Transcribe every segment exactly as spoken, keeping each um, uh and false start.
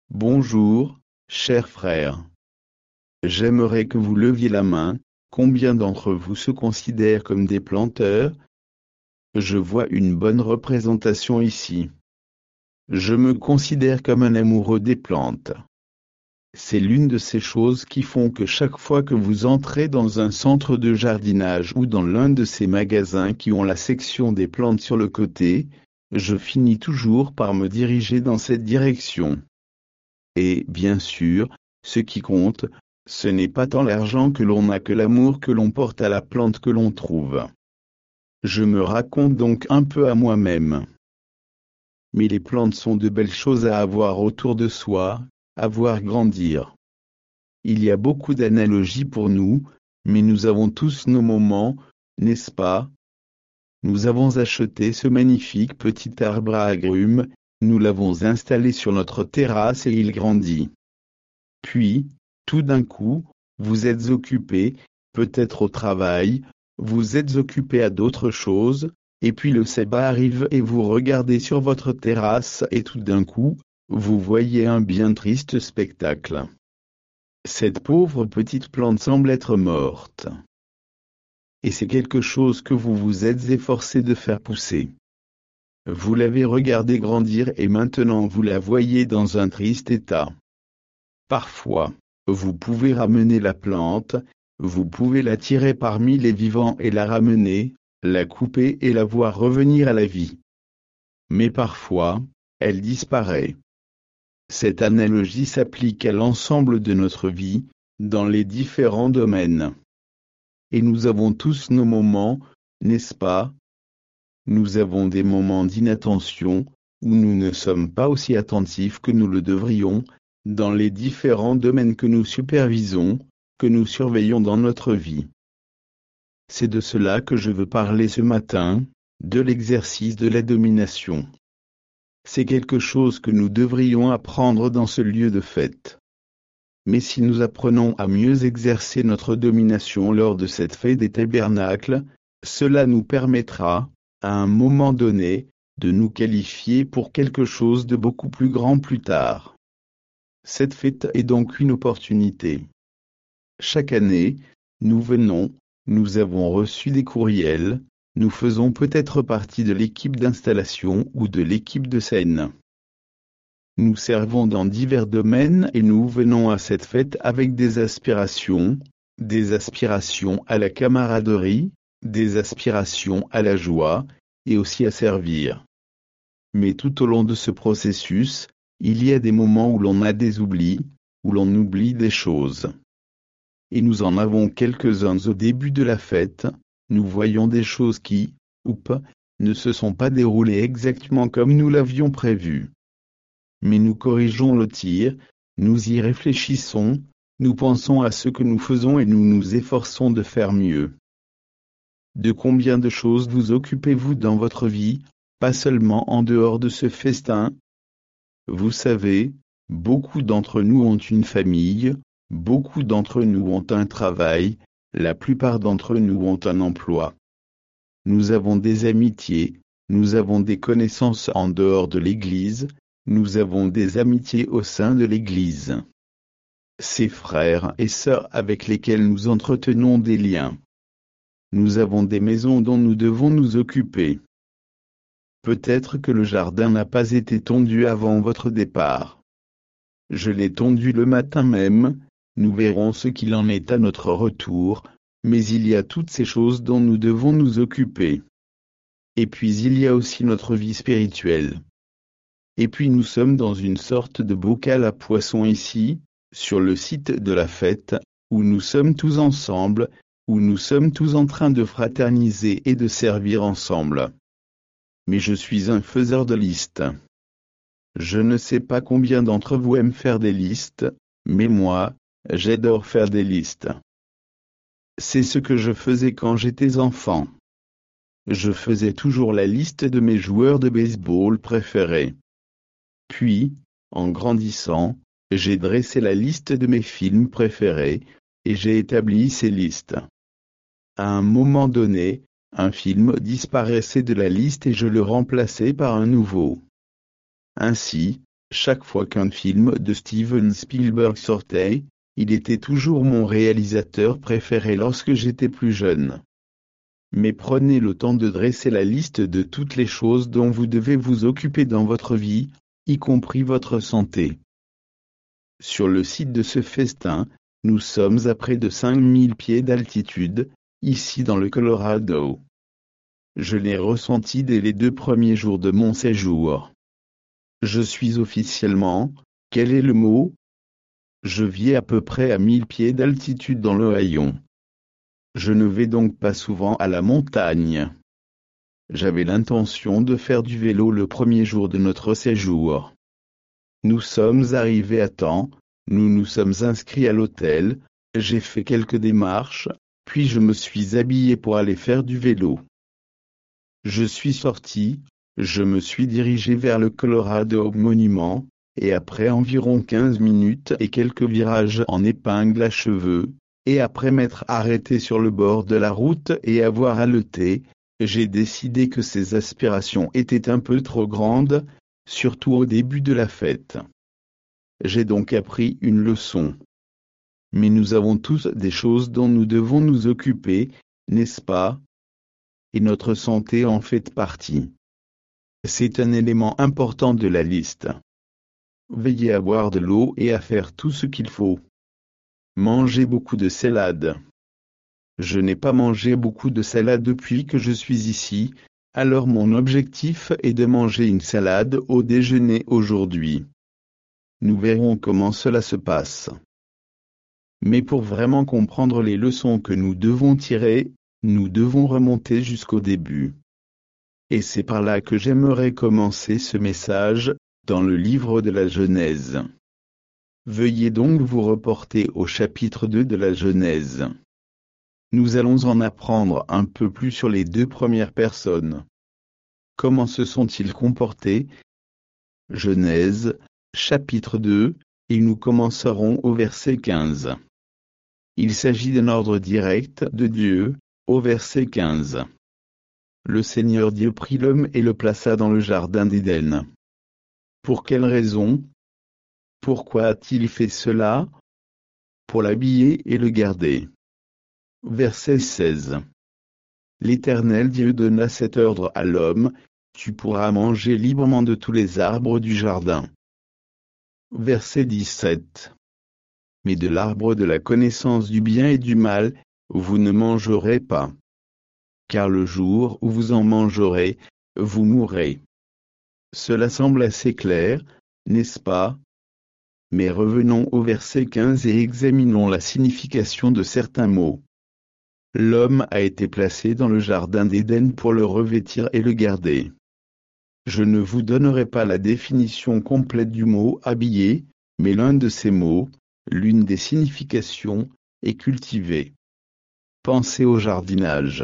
Bonjour, cher frère. J'aimerais que vous leviez la main. Combien d'entre vous se considèrent comme des planteurs? Je vois une bonne représentation ici. Je me considère comme un amoureux des plantes. C'est l'une de ces choses qui font que chaque fois que vous entrez dans un centre de jardinage ou dans l'un de ces magasins qui ont la section des plantes sur le côté, je finis toujours par me diriger dans cette direction. Et, bien sûr, ce qui compte, ce n'est pas tant l'argent que l'on a que l'amour que l'on porte à la plante que l'on trouve. Je me raconte donc un peu à moi-même. Mais les plantes sont de belles choses à avoir autour de soi, à voir grandir. Il y a beaucoup d'analogies pour nous, mais nous avons tous nos moments, n'est-ce pas? Nous avons acheté ce magnifique petit arbre à agrumes, nous l'avons installé sur notre terrasse et il grandit. Puis, tout d'un coup, vous êtes occupé, peut-être au travail, vous êtes occupé à d'autres choses, et puis le sabbat arrive et vous regardez sur votre terrasse et tout d'un coup, vous voyez un bien triste spectacle. Cette pauvre petite plante semble être morte. Et c'est quelque chose que vous vous êtes efforcé de faire pousser. Vous l'avez regardée grandir et maintenant vous la voyez dans un triste état. Parfois, vous pouvez ramener la plante, vous pouvez la tirer parmi les vivants et la ramener, la couper et la voir revenir à la vie. Mais parfois, elle disparaît. Cette analogie s'applique à l'ensemble de notre vie, dans les différents domaines. Et nous avons tous nos moments, n'est-ce pas? Nous avons des moments d'inattention, où nous ne sommes pas aussi attentifs que nous le devrions, dans les différents domaines que nous supervisons, que nous surveillons dans notre vie. C'est de cela que je veux parler ce matin, de l'exercice de la domination. C'est quelque chose que nous devrions apprendre dans ce lieu de fête. Mais si nous apprenons à mieux exercer notre domination lors de cette fête des tabernacles, cela nous permettra, à un moment donné, de nous qualifier pour quelque chose de beaucoup plus grand plus tard. Cette fête est donc une opportunité. Chaque année, nous venons, nous avons reçu des courriels, nous faisons peut-être partie de l'équipe d'installation ou de l'équipe de scène. Nous servons dans divers domaines et nous venons à cette fête avec des aspirations, des aspirations à la camaraderie, des aspirations à la joie, et aussi à servir. Mais tout au long de ce processus, il y a des moments où l'on a des oublis, où l'on oublie des choses. Et nous en avons quelques-uns au début de la fête, nous voyons des choses qui, oups, ne se sont pas déroulées exactement comme nous l'avions prévu. Mais nous corrigeons le tir, nous y réfléchissons, nous pensons à ce que nous faisons et nous nous efforçons de faire mieux. De combien de choses vous occupez-vous dans votre vie, pas seulement en dehors de ce festin? Vous savez, beaucoup d'entre nous ont une famille, beaucoup d'entre nous ont un travail, la plupart d'entre nous ont un emploi. Nous avons des amitiés, nous avons des connaissances en dehors de l'Église, nous avons des amitiés au sein de l'Église. Ces frères et sœurs avec lesquels nous entretenons des liens. Nous avons des maisons dont nous devons nous occuper. Peut-être que le jardin n'a pas été tondu avant votre départ. Je l'ai tondu le matin même, nous verrons ce qu'il en est à notre retour, mais il y a toutes ces choses dont nous devons nous occuper. Et puis il y a aussi notre vie spirituelle. Et puis nous sommes dans une sorte de bocal à poissons ici, sur le site de la fête, où nous sommes tous ensemble, où nous sommes tous en train de fraterniser et de servir ensemble. Mais je suis un faiseur de listes. Je ne sais pas combien d'entre vous aiment faire des listes, mais moi, j'adore faire des listes. C'est ce que je faisais quand j'étais enfant. Je faisais toujours la liste de mes joueurs de baseball préférés. Puis, en grandissant, j'ai dressé la liste de mes films préférés, et j'ai établi ces listes. À un moment donné, un film disparaissait de la liste et je le remplaçais par un nouveau. Ainsi, Chaque fois qu'un film de Steven Spielberg sortait, il était toujours mon réalisateur préféré lorsque j'étais plus jeune. Mais prenez le temps de dresser la liste de toutes les choses dont vous devez vous occuper dans votre vie, y compris votre santé. Sur le site de ce festin, nous sommes à près de cinq mille pieds d'altitude, ici dans le Colorado. Je l'ai ressenti dès les deux premiers jours de mon séjour. Je suis officiellement, quel est le mot? Je vis à peu près à mille pieds d'altitude dans l'Ohio. Je ne vais donc pas souvent à la montagne. J'avais l'intention de faire du vélo le premier jour de notre séjour. Nous sommes arrivés à temps, nous nous sommes inscrits à l'hôtel, j'ai fait quelques démarches, puis je me suis habillé pour aller faire du vélo. Je suis sorti, je me suis dirigé vers le Colorado Monument, et après environ quinze minutes et quelques virages en épingle à cheveux, et après m'être arrêté sur le bord de la route et avoir haleté, j'ai décidé que ces aspirations étaient un peu trop grandes, surtout au début de la fête. J'ai donc appris une leçon. Mais nous avons tous des choses dont nous devons nous occuper, n'est-ce pas? Et notre santé en fait partie. C'est un élément important de la liste. Veillez à boire de l'eau et à faire tout ce qu'il faut. Mangez beaucoup de salade. Je n'ai pas mangé beaucoup de salade depuis que je suis ici, alors mon objectif est de manger une salade au déjeuner aujourd'hui. Nous verrons comment cela se passe. Mais pour vraiment comprendre les leçons que nous devons tirer, nous devons remonter jusqu'au début. Et c'est par là que j'aimerais commencer ce message, dans le livre de la Genèse. Veuillez donc vous reporter au chapitre deux de la Genèse. Nous allons en apprendre un peu plus sur les deux premières personnes. Comment se sont-ils comportés? Genèse, chapitre deux, et nous commencerons au verset quinze. Il s'agit d'un ordre direct de Dieu, au verset quinze. Le Seigneur Dieu prit l'homme et le plaça dans le jardin d'Éden. Pour quelle raison? Pourquoi a-t-il fait cela? Pour l'habiller et le garder. Verset seize. L'Éternel Dieu donna cet ordre à l'homme, tu pourras manger librement de tous les arbres du jardin. Verset dix-sept. Mais de l'arbre de la connaissance du bien et du mal, vous ne mangerez pas. Car le jour où vous en mangerez, vous mourrez. Cela semble assez clair, n'est-ce pas? Mais revenons au verset quinze et examinons la signification de certains mots. L'homme a été placé dans le jardin d'Éden pour le revêtir et le garder. Je ne vous donnerai pas la définition complète du mot « habiller », mais l'un de ces mots, l'une des significations, est « cultiver ». Pensez au jardinage.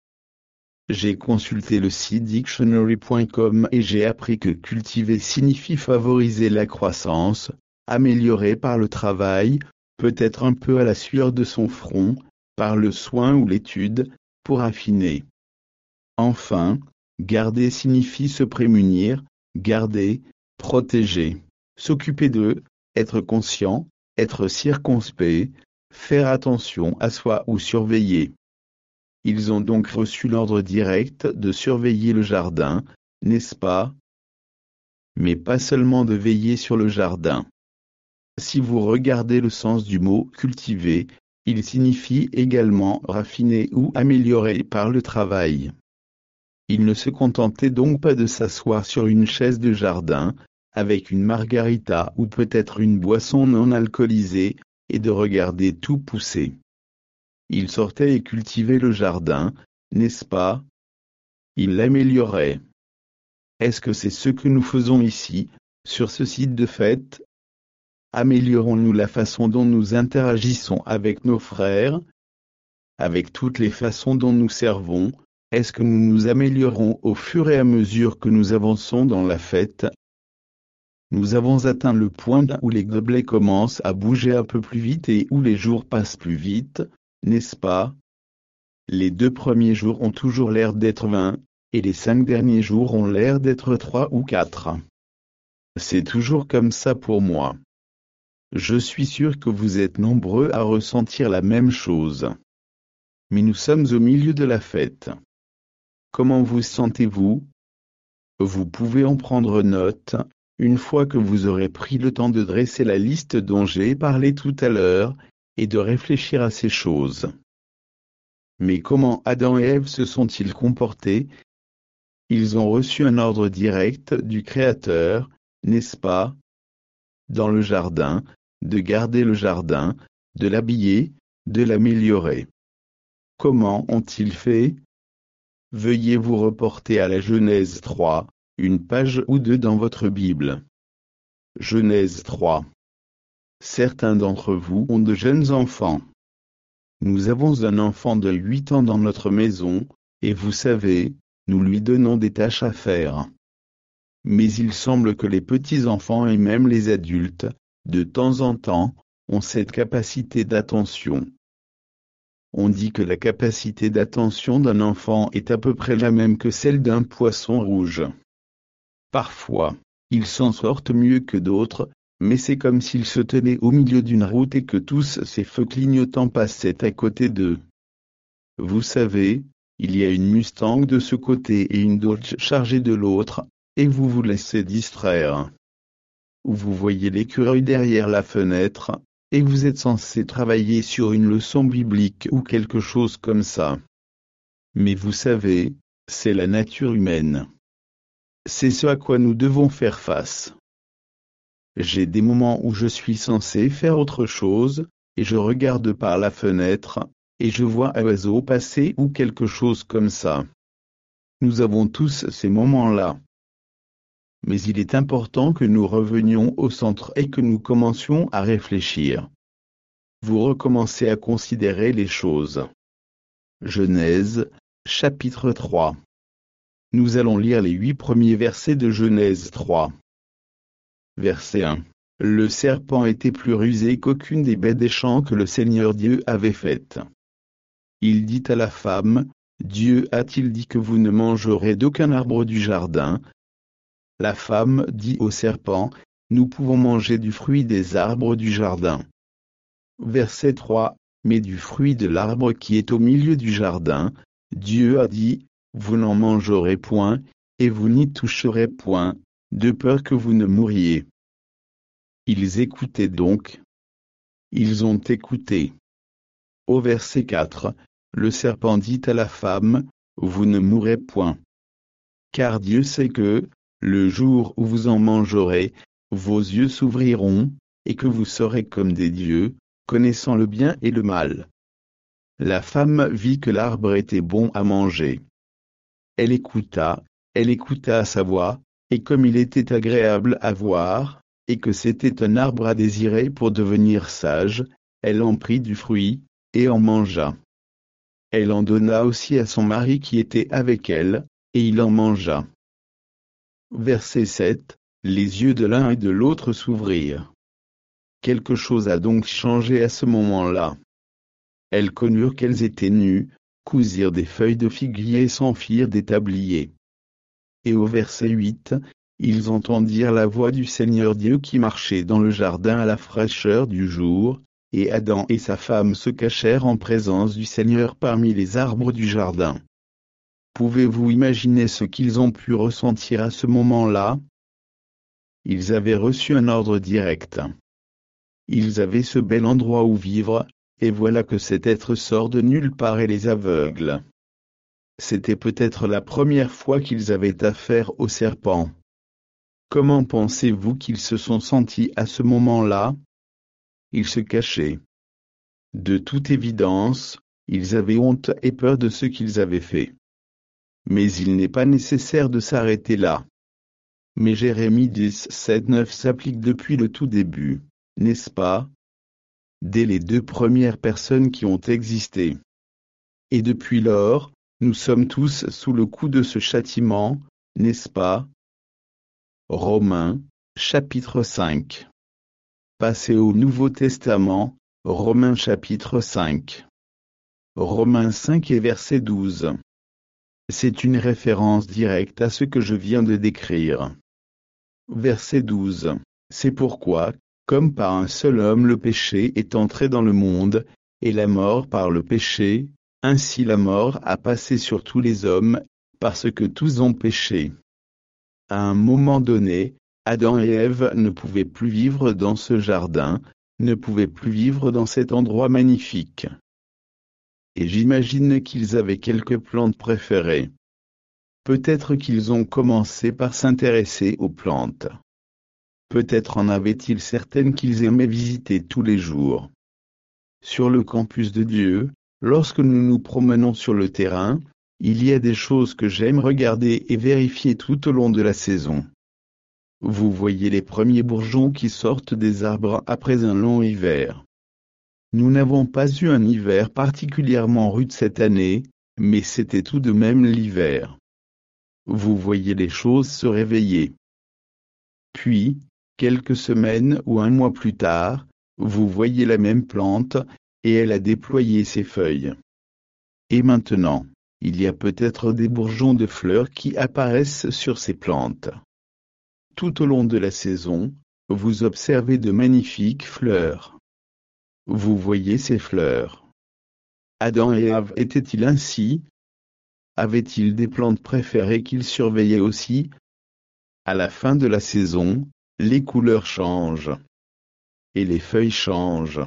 J'ai consulté le site dictionary point com et j'ai appris que cultiver signifie favoriser la croissance, améliorer par le travail, peut-être un peu à la sueur de son front, par le soin ou l'étude, pour affiner. Enfin, garder signifie se prémunir, garder, protéger, s'occuper de, être conscient, être circonspect, faire attention à soi ou surveiller. Ils ont donc reçu l'ordre direct de surveiller le jardin, n'est-ce pas? Mais pas seulement de veiller sur le jardin. Si vous regardez le sens du mot « cultiver », il signifie également raffiner ou améliorer par le travail. Il ne se contentait donc pas de s'asseoir sur une chaise de jardin, avec une margarita ou peut-être une boisson non alcoolisée, et de regarder tout pousser. Il sortait et cultivait le jardin, n'est-ce pas? Il l'améliorait. Est-ce que c'est ce que nous faisons ici, sur ce site de fête? Améliorons-nous la façon dont nous interagissons avec nos frères? Avec toutes les façons dont nous servons, est-ce que nous nous améliorons au fur et à mesure que nous avançons dans la fête? Nous avons atteint le point où les gobelets commencent à bouger un peu plus vite et où les jours passent plus vite, n'est-ce pas? Les deux premiers jours ont toujours l'air d'être vingt, et les cinq derniers jours ont l'air d'être trois ou quatre. C'est toujours comme ça pour moi. Je suis sûr que vous êtes nombreux à ressentir la même chose. Mais nous sommes au milieu de la fête. Comment vous sentez-vous? Vous pouvez en prendre note, une fois que vous aurez pris le temps de dresser la liste dont j'ai parlé tout à l'heure, et de réfléchir à ces choses. Mais comment Adam et Ève se sont-ils comportés? Ils ont reçu un ordre direct du Créateur, n'est-ce pas? Dans le jardin, de garder le jardin, de l'habiller, de l'améliorer. Comment ont-ils fait? Veuillez vous reporter à la Genèse trois, une page ou deux dans votre Bible. Genèse trois. Certains d'entre vous ont de jeunes enfants. Nous avons un enfant de huit ans dans notre maison, et vous savez, nous lui donnons des tâches à faire. Mais il semble que les petits-enfants et même les adultes, de temps en temps, ont cette capacité d'attention. On dit que la capacité d'attention d'un enfant est à peu près la même que celle d'un poisson rouge. Parfois, ils s'en sortent mieux que d'autres, mais c'est comme s'ils se tenaient au milieu d'une route et que tous ces feux clignotants passaient à côté d'eux. Vous savez, il y a une Mustang de ce côté et une Dodge chargée de l'autre, et vous vous laissez distraire. Ou vous voyez l'écureuil derrière la fenêtre, et vous êtes censé travailler sur une leçon biblique ou quelque chose comme ça. Mais vous savez, c'est la nature humaine. C'est ce à quoi nous devons faire face. J'ai des moments où je suis censé faire autre chose, et je regarde par la fenêtre, et je vois un oiseau passer ou quelque chose comme ça. Nous avons tous ces moments-là. Mais il est important que nous revenions au centre et que nous commencions à réfléchir. Vous recommencez à considérer les choses. Genèse, chapitre trois. Nous allons lire les huit premiers versets de Genèse trois. Verset un. Le serpent était plus rusé qu'aucune des bêtes des champs que le Seigneur Dieu avait faites. Il dit à la femme, Dieu a-t-il dit que vous ne mangerez d'aucun arbre du jardin? La femme dit au serpent, nous pouvons manger du fruit des arbres du jardin. Verset trois. Mais du fruit de l'arbre qui est au milieu du jardin, Dieu a dit, vous n'en mangerez point, et vous n'y toucherez point, de peur que vous ne mouriez. Ils écoutaient donc. Ils ont écouté. Au verset quatre, le serpent dit à la femme, vous ne mourrez point. Car Dieu sait que, le jour où vous en mangerez, vos yeux s'ouvriront, et que vous serez comme des dieux, connaissant le bien et le mal. La femme vit que l'arbre était bon à manger. Elle écouta, elle écouta sa voix, et comme il était agréable à voir, et que c'était un arbre à désirer pour devenir sage, elle en prit du fruit, et en mangea. Elle en donna aussi à son mari qui était avec elle, et il en mangea. Verset sept. Les yeux de l'un et de l'autre s'ouvrirent. Quelque chose a donc changé à ce moment-là. Elles connurent qu'elles étaient nues, cousirent des feuilles de figuier et s'en firent des tabliers. Et au verset huit, ils entendirent la voix du Seigneur Dieu qui marchait dans le jardin à la fraîcheur du jour, et Adam et sa femme se cachèrent en présence du Seigneur parmi les arbres du jardin. Pouvez-vous imaginer ce qu'ils ont pu ressentir à ce moment-là? Ils avaient reçu un ordre direct. Ils avaient ce bel endroit où vivre, et voilà que cet être sort de nulle part et les aveugle. C'était peut-être la première fois qu'ils avaient affaire au serpent. Comment pensez-vous qu'ils se sont sentis à ce moment-là? Ils se cachaient. De toute évidence, ils avaient honte et peur de ce qu'ils avaient fait. Mais il n'est pas nécessaire de s'arrêter là. Mais Jérémie dix, sept, neuf s'applique depuis le tout début, n'est-ce pas? Dès les deux premières personnes qui ont existé. Et depuis lors, nous sommes tous sous le coup de ce châtiment, n'est-ce pas? Romains, chapitre cinq. Passez au Nouveau Testament, Romains chapitre cinq. Romains cinq et verset douze. C'est une référence directe à ce que je viens de décrire. Verset douze. C'est pourquoi, comme par un seul homme le péché est entré dans le monde, et la mort par le péché, ainsi la mort a passé sur tous les hommes, parce que tous ont péché. À un moment donné, Adam et Ève ne pouvaient plus vivre dans ce jardin, ne pouvaient plus vivre dans cet endroit magnifique. Et j'imagine qu'ils avaient quelques plantes préférées. Peut-être qu'ils ont commencé par s'intéresser aux plantes. Peut-être en avaient-ils certaines qu'ils aimaient visiter tous les jours. Sur le campus de Dieu, lorsque nous nous promenons sur le terrain, il y a des choses que j'aime regarder et vérifier tout au long de la saison. Vous voyez les premiers bourgeons qui sortent des arbres après un long hiver. Nous n'avons pas eu un hiver particulièrement rude cette année, mais c'était tout de même l'hiver. Vous voyez les choses se réveiller. Puis, quelques semaines ou un mois plus tard, vous voyez la même plante, et elle a déployé ses feuilles. Et maintenant, il y a peut-être des bourgeons de fleurs qui apparaissent sur ces plantes. Tout au long de la saison, vous observez de magnifiques fleurs. Vous voyez ces fleurs. Adam et Ève étaient-ils ainsi? Avaient-ils des plantes préférées qu'ils surveillaient aussi? À la fin de la saison, les couleurs changent. Et les feuilles changent.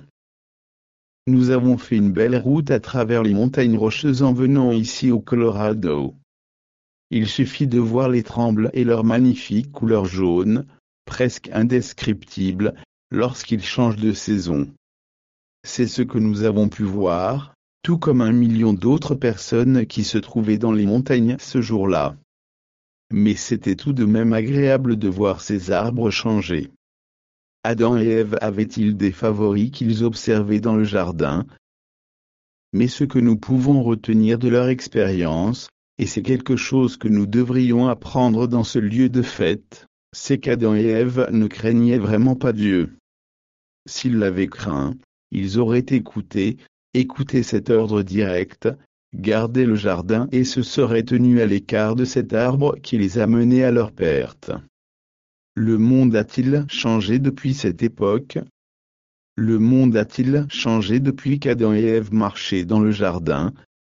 Nous avons fait une belle route à travers les montagnes rocheuses en venant ici au Colorado. Il suffit de voir les trembles et leur magnifique couleur jaune, presque indescriptible, lorsqu'ils changent de saison. C'est ce que nous avons pu voir, tout comme un million d'autres personnes qui se trouvaient dans les montagnes ce jour-là. Mais c'était tout de même agréable de voir ces arbres changer. Adam et Ève avaient-ils des favoris qu'ils observaient dans le jardin? Mais ce que nous pouvons retenir de leur expérience, et c'est quelque chose que nous devrions apprendre dans ce lieu de fête, c'est qu'Adam et Ève ne craignaient vraiment pas Dieu. S'ils l'avaient craint, ils auraient écouté, écouté cet ordre direct, gardé le jardin et se seraient tenus à l'écart de cet arbre qui les a menés à leur perte. Le monde a-t-il changé depuis cette époque? Le monde a-t-il changé depuis qu'Adam et Ève marchaient dans le jardin?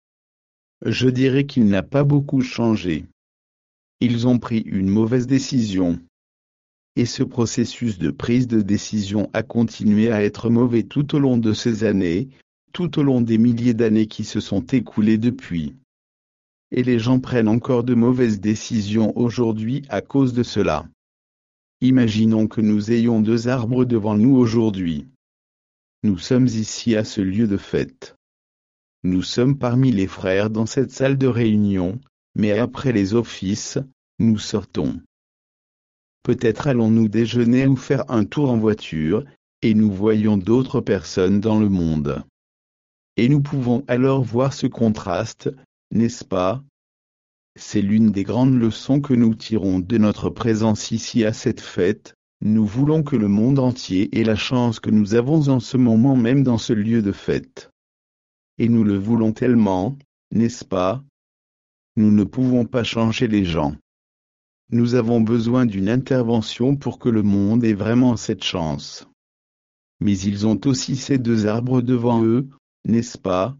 Je dirais qu'il n'a pas beaucoup changé. Ils ont pris une mauvaise décision. Et ce processus de prise de décision a continué à être mauvais tout au long de ces années, tout au long des milliers d'années qui se sont écoulées depuis. Et les gens prennent encore de mauvaises décisions aujourd'hui à cause de cela. Imaginons que nous ayons deux arbres devant nous aujourd'hui. Nous sommes ici à ce lieu de fête. Nous sommes parmi les frères dans cette salle de réunion, mais après les offices, nous sortons. Peut-être allons-nous déjeuner ou faire un tour en voiture, et nous voyons d'autres personnes dans le monde. Et nous pouvons alors voir ce contraste, n'est-ce pas? C'est l'une des grandes leçons que nous tirons de notre présence ici à cette fête. Nous voulons que le monde entier ait la chance que nous avons en ce moment même dans ce lieu de fête. Et nous le voulons tellement, n'est-ce pas? Nous ne pouvons pas changer les gens. Nous avons besoin d'une intervention pour que le monde ait vraiment cette chance. Mais ils ont aussi ces deux arbres devant eux, n'est-ce pas?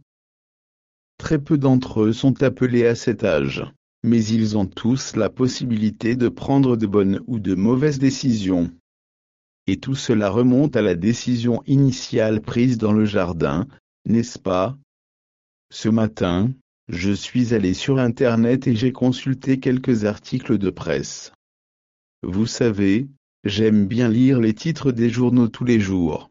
Très peu d'entre eux sont appelés à cet âge, mais ils ont tous la possibilité de prendre de bonnes ou de mauvaises décisions. Et tout cela remonte à la décision initiale prise dans le jardin, n'est-ce pas? Ce matin, je suis allé sur Internet et j'ai consulté quelques articles de presse. Vous savez, j'aime bien lire les titres des journaux tous les jours.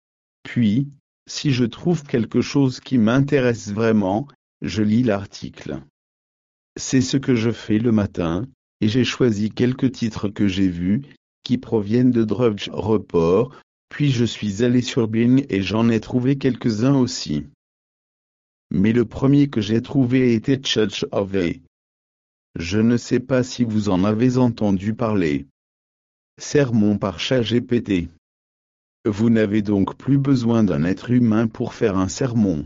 Puis, si je trouve quelque chose qui m'intéresse vraiment, je lis l'article. C'est ce que je fais le matin, et j'ai choisi quelques titres que j'ai vus, qui proviennent de Drudge Report, puis je suis allé sur Bing et j'en ai trouvé quelques-uns aussi. Mais le premier que j'ai trouvé était Church of A. Je ne sais pas si vous en avez entendu parler. Sermon par ChatGPT. Vous n'avez donc plus besoin d'un être humain pour faire un sermon.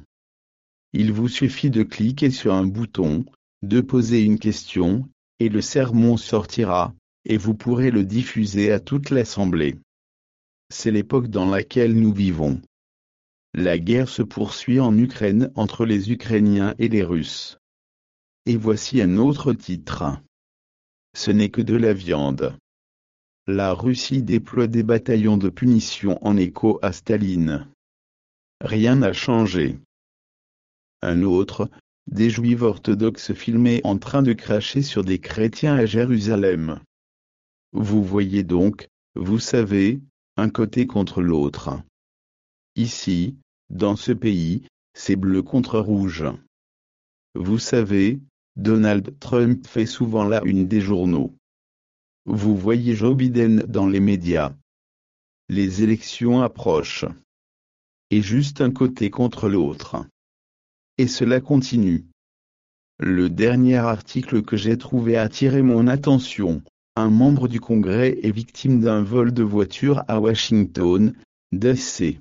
Il vous suffit de cliquer sur un bouton, de poser une question, et le sermon sortira. et vous pourrez le diffuser à toute l'Assemblée. C'est l'époque dans laquelle nous vivons. La guerre se poursuit en Ukraine entre les Ukrainiens et les Russes. Et voici un autre titre. Ce n'est que de la viande. La Russie déploie des bataillons de punition en écho à Staline. Rien n'a changé. Un autre, des juifs orthodoxes filmés en train de cracher sur des chrétiens à Jérusalem. Vous voyez donc, vous savez, un côté contre l'autre. Ici, dans ce pays, c'est bleu contre rouge. Vous savez, Donald Trump fait souvent la une des journaux. Vous voyez Joe Biden dans les médias. Les élections approchent. Et juste un côté contre l'autre. Et cela continue. Le dernier article que j'ai trouvé a attiré mon attention. Un membre du Congrès est victime d'un vol de voiture à Washington, D C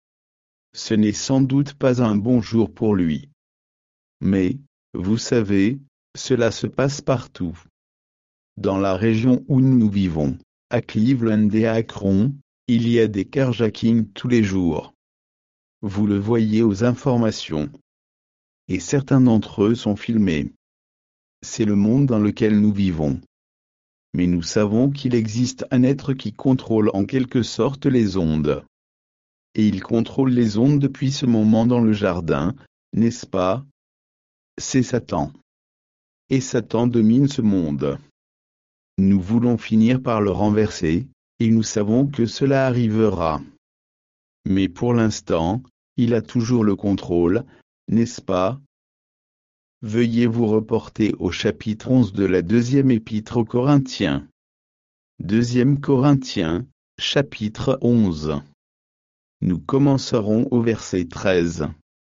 Ce n'est sans doute pas un bon jour pour lui. Mais, vous savez, cela se passe partout. Dans la région où nous vivons, à Cleveland et à Akron, il y a des carjackings tous les jours. Vous le voyez aux informations. Et certains d'entre eux sont filmés. C'est le monde dans lequel nous vivons. Mais nous savons qu'il existe un être qui contrôle en quelque sorte les ondes. Et il contrôle les ondes depuis ce moment dans le jardin, n'est-ce pas? C'est Satan. Et Satan domine ce monde. Nous voulons finir par le renverser, et nous savons que cela arrivera. Mais pour l'instant, il a toujours le contrôle, n'est-ce pas? Veuillez vous reporter au chapitre onze de la deuxième épître aux Corinthiens. Deuxième Corinthiens, chapitre onze. Nous commencerons au verset treize.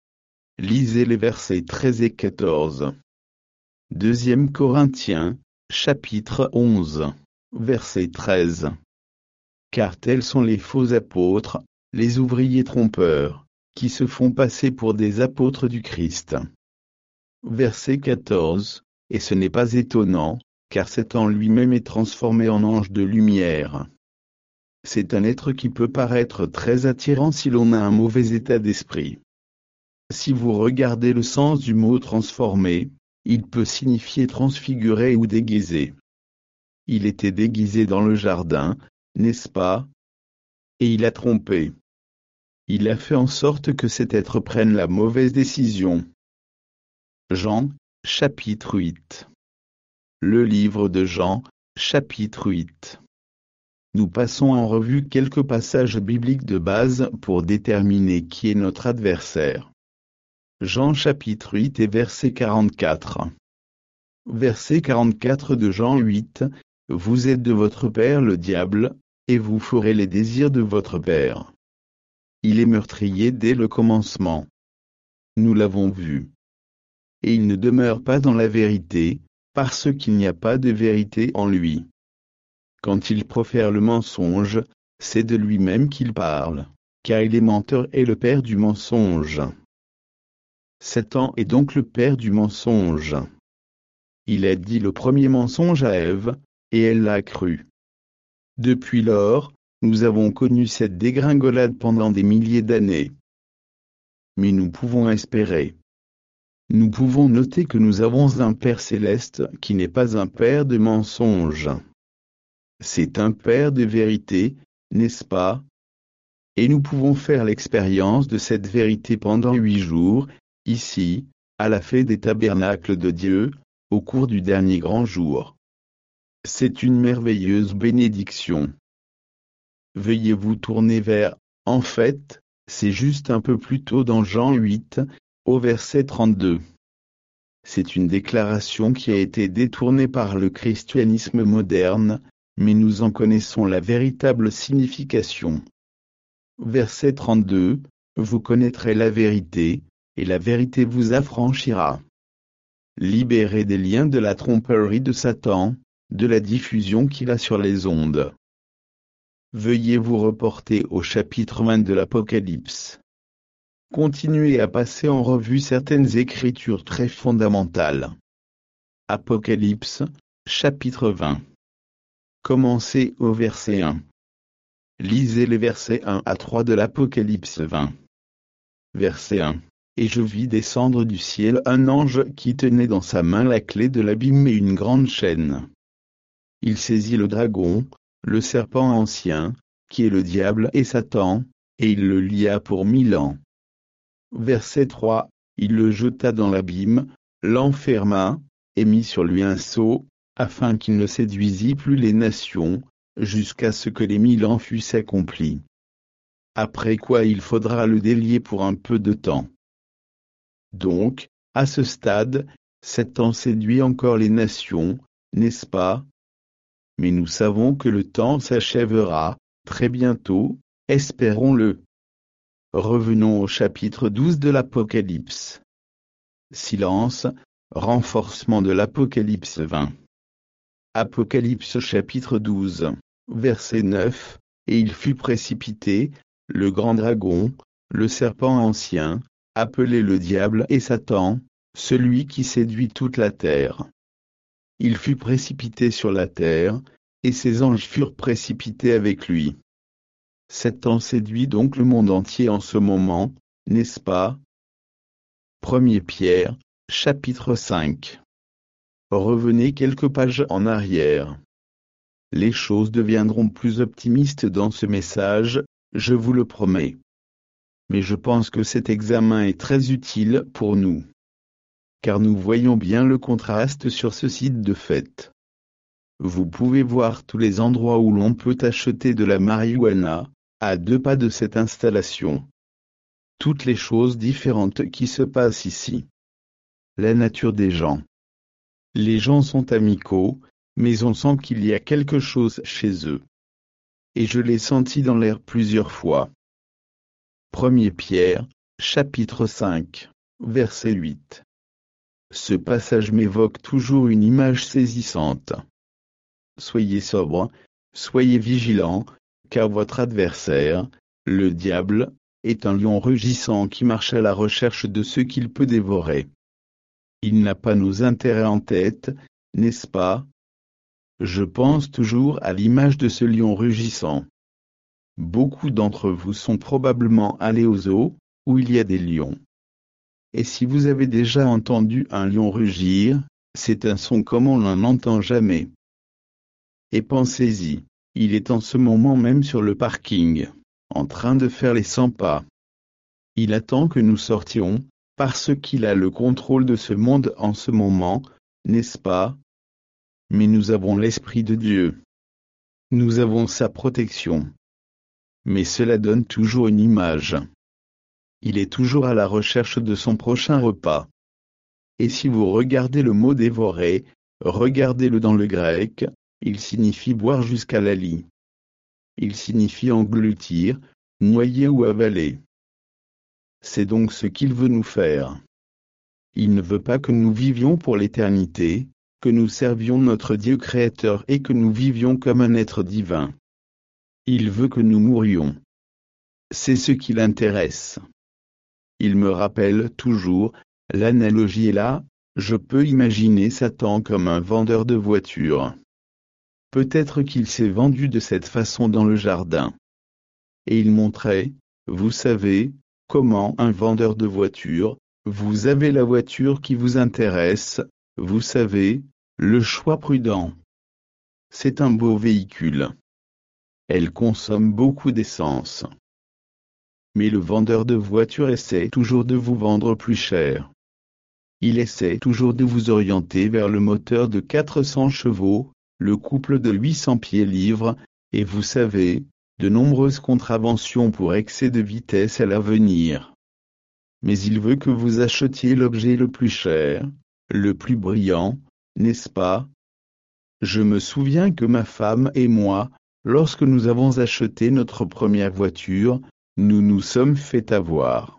Lisez les versets treize et quatorze. Deuxième Corinthiens, chapitre onze, verset treize. Car tels sont les faux apôtres, les ouvriers trompeurs, qui se font passer pour des apôtres du Christ. Verset quatorze, et ce n'est pas étonnant, car Satan lui-même est transformé en ange de lumière. C'est un être qui peut paraître très attirant si l'on a un mauvais état d'esprit. Si vous regardez le sens du mot transformé, il peut signifier transfiguré ou déguisé. Il était déguisé dans le jardin, n'est-ce pas? Et il a trompé. Il a fait en sorte que cet être prenne la mauvaise décision. Jean, chapitre huit. Le livre de Jean, chapitre huit. Nous passons en revue quelques passages bibliques de base pour déterminer qui est notre adversaire. Jean chapitre huit et verset quarante-quatre. Verset quarante-quatre de Jean huit. Vous êtes de votre père le diable, et vous ferez les désirs de votre père. Il est meurtrier dès le commencement. Nous l'avons vu. Et il ne demeure pas dans la vérité, parce qu'il n'y a pas de vérité en lui. Quand il profère le mensonge, c'est de lui-même qu'il parle, car il est menteur et le père du mensonge. Satan est donc le père du mensonge. Il a dit le premier mensonge à Ève, et elle l'a cru. Depuis lors, nous avons connu cette dégringolade pendant des milliers d'années. Mais nous pouvons espérer. Nous pouvons noter que nous avons un Père céleste qui n'est pas un Père de mensonge. C'est un Père de vérité, n'est-ce pas? Et nous pouvons faire l'expérience de cette vérité pendant huit jours, ici, à la fête des tabernacles de Dieu, au cours du dernier grand jour. C'est une merveilleuse bénédiction. Veuillez vous tourner vers, en fait, c'est juste un peu plus tôt dans Jean huit, au verset trente-deux. C'est une déclaration qui a été détournée par le christianisme moderne, mais nous en connaissons la véritable signification. Verset trente-deux, vous connaîtrez la vérité, et la vérité vous affranchira. Libérez des liens de la tromperie de Satan, de la diffusion qu'il a sur les ondes. Veuillez vous reporter au chapitre vingt de l'Apocalypse. Continuez à passer en revue certaines écritures très fondamentales. Apocalypse, chapitre vingt. Commencez au verset un. Lisez les versets un à trois de l'Apocalypse vingt. Verset un. Et je vis descendre du ciel un ange qui tenait dans sa main la clé de l'abîme et une grande chaîne. Il saisit le dragon, le serpent ancien, qui est le diable et Satan, et il le lia pour mille ans. Verset trois. Il le jeta dans l'abîme, l'enferma, et mit sur lui un sceau, afin qu'il ne séduisît plus les nations, jusqu'à ce que les mille ans fussent accomplis. Après quoi il faudra le délier pour un peu de temps. Donc, à ce stade, Satan séduit encore les nations, n'est-ce pas? Mais nous savons que le temps s'achèvera, très bientôt, espérons-le. Revenons au chapitre douze de l'Apocalypse. Silence, renforcement de l'Apocalypse vingt. Apocalypse chapitre douze, verset neuf, et il fut précipité, le grand dragon, le serpent ancien, appelé le diable et Satan, celui qui séduit toute la terre. Il fut précipité sur la terre, et ses anges furent précipités avec lui. Satan séduit donc le monde entier en ce moment, n'est-ce pas? Première Pierre, chapitre cinq. Revenez quelques pages en arrière. Les choses deviendront plus optimistes dans ce message, je vous le promets. Mais je pense que cet examen est très utile pour nous. Car nous voyons bien le contraste sur ce site de fait. Vous pouvez voir tous les endroits où l'on peut acheter de la marijuana, à deux pas de cette installation. Toutes les choses différentes qui se passent ici. La nature des gens. Les gens sont amicaux, mais on sent qu'il y a quelque chose chez eux. Et je l'ai senti dans l'air plusieurs fois. Première Pierre, chapitre cinq, verset huit. Ce passage m'évoque toujours une image saisissante. Soyez sobres, soyez vigilants, car votre adversaire, le diable, est un lion rugissant qui marche à la recherche de ce qu'il peut dévorer. Il n'a pas nos intérêts en tête, n'est-ce pas? Je pense toujours à l'image de ce lion rugissant. Beaucoup d'entre vous sont probablement allés aux zoos, où il y a des lions. Et si vous avez déjà entendu un lion rugir, c'est un son comme on n'en entend jamais. Et pensez-y, il est en ce moment même sur le parking, en train de faire les cent pas. Il attend que nous sortions, parce qu'il a le contrôle de ce monde en ce moment, n'est-ce pas? Mais nous avons l'Esprit de Dieu. Nous avons sa protection. Mais cela donne toujours une image. Il est toujours à la recherche de son prochain repas. Et si vous regardez le mot dévorer, regardez-le dans le grec, il signifie boire jusqu'à la lie. Il signifie engloutir, noyer ou avaler. C'est donc ce qu'il veut nous faire. Il ne veut pas que nous vivions pour l'éternité, que nous servions notre Dieu créateur et que nous vivions comme un être divin. Il veut que nous mourions. C'est ce qui l'intéresse. Il me rappelle toujours, l'analogie est là, je peux imaginer Satan comme un vendeur de voitures. Peut-être qu'il s'est vendu de cette façon dans le jardin. Et il montrait, vous savez, comment un vendeur de voitures, vous avez la voiture qui vous intéresse, vous savez, le choix prudent. C'est un beau véhicule. Elle consomme beaucoup d'essence. Mais le vendeur de voitures essaie toujours de vous vendre plus cher. Il essaie toujours de vous orienter vers le moteur de quatre cents chevaux, le couple de huit cents pieds-livres, et vous savez, de nombreuses contraventions pour excès de vitesse à l'avenir. Mais il veut que vous achetiez l'objet le plus cher, le plus brillant, n'est-ce pas? Je me souviens que ma femme et moi, lorsque nous avons acheté notre première voiture, nous nous sommes fait avoir.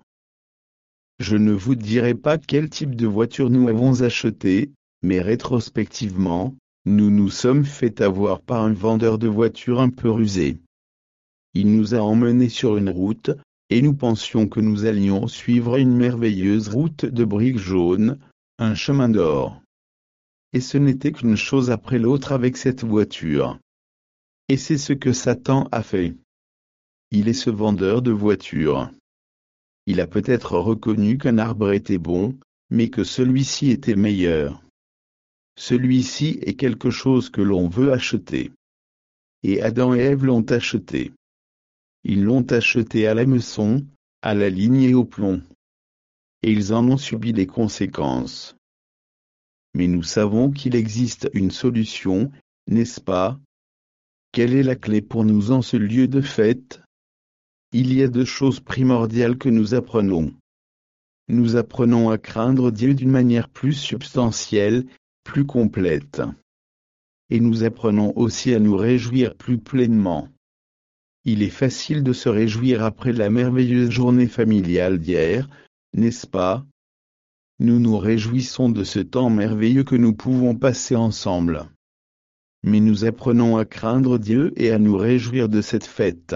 Je ne vous dirai pas quel type de voiture nous avons acheté, mais rétrospectivement, nous nous sommes fait avoir par un vendeur de voitures un peu rusé. Il nous a emmenés sur une route, et nous pensions que nous allions suivre une merveilleuse route de briques jaunes, un chemin d'or. Et ce n'était qu'une chose après l'autre avec cette voiture. Et c'est ce que Satan a fait. Il est ce vendeur de voitures. Il a peut-être reconnu qu'un arbre était bon, mais que celui-ci était meilleur. Celui-ci est quelque chose que l'on veut acheter. Et Adam et Ève l'ont acheté. Ils l'ont acheté à l'hameçon, à la ligne et au plomb. Et ils en ont subi les conséquences. Mais nous savons qu'il existe une solution, n'est-ce pas? Quelle est la clé pour nous en ce lieu de fête? Il y a deux choses primordiales que nous apprenons. Nous apprenons à craindre Dieu d'une manière plus substantielle, plus complète. Et nous apprenons aussi à nous réjouir plus pleinement. Il est facile de se réjouir après la merveilleuse journée familiale d'hier, n'est-ce pas? Nous nous réjouissons de ce temps merveilleux que nous pouvons passer ensemble. Mais nous apprenons à craindre Dieu et à nous réjouir de cette fête.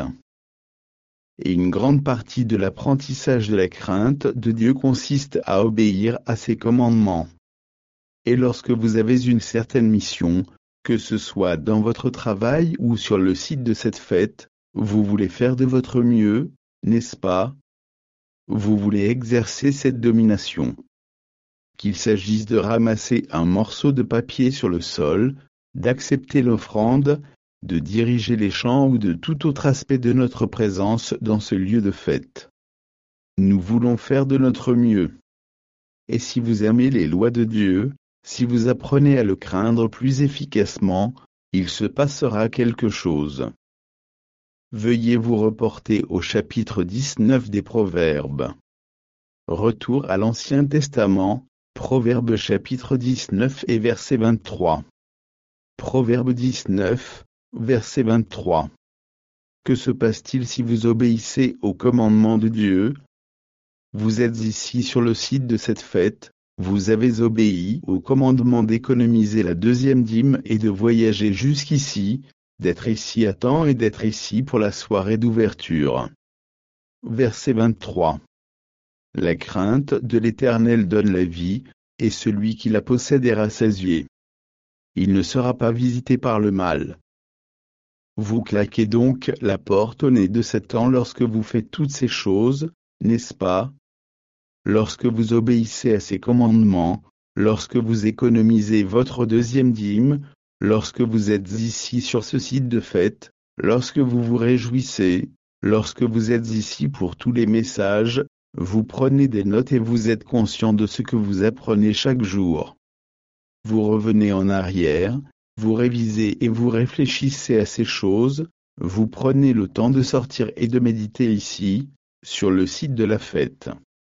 Et une grande partie de l'apprentissage de la crainte de Dieu consiste à obéir à ses commandements. Et lorsque vous avez une certaine mission, que ce soit dans votre travail ou sur le site de cette fête, vous voulez faire de votre mieux, n'est-ce pas? Vous voulez exercer cette domination. Qu'il s'agisse de ramasser un morceau de papier sur le sol, d'accepter l'offrande, de diriger les chants ou de tout autre aspect de notre présence dans ce lieu de fête. Nous voulons faire de notre mieux. Et si vous aimez les lois de Dieu, si vous apprenez à le craindre plus efficacement, il se passera quelque chose. Veuillez vous reporter au chapitre dix-neuf des Proverbes. Retour à l'Ancien Testament, Proverbes chapitre dix-neuf et verset vingt-trois. Proverbe dix-neuf, verset vingt-trois. Que se passe-t-il si vous obéissez aux commandements de Dieu? Vous êtes ici sur le site de cette fête, vous avez obéi au commandement d'économiser la deuxième dîme et de voyager jusqu'ici, d'être ici à temps et d'être ici pour la soirée d'ouverture. Verset vingt-trois. La crainte de l'Éternel donne la vie, et celui qui la possède est rassasié. Il ne sera pas visité par le mal. Vous claquez donc la porte au nez de Satan lorsque vous faites toutes ces choses, n'est-ce pas? Lorsque vous obéissez à ses commandements, lorsque vous économisez votre deuxième dîme, lorsque vous êtes ici sur ce site de fête, lorsque vous vous réjouissez, lorsque vous êtes ici pour tous les messages, vous prenez des notes et vous êtes conscient de ce que vous apprenez chaque jour. Vous revenez en arrière, vous révisez et vous réfléchissez à ces choses, vous prenez le temps de sortir et de méditer ici, sur le site de la fête.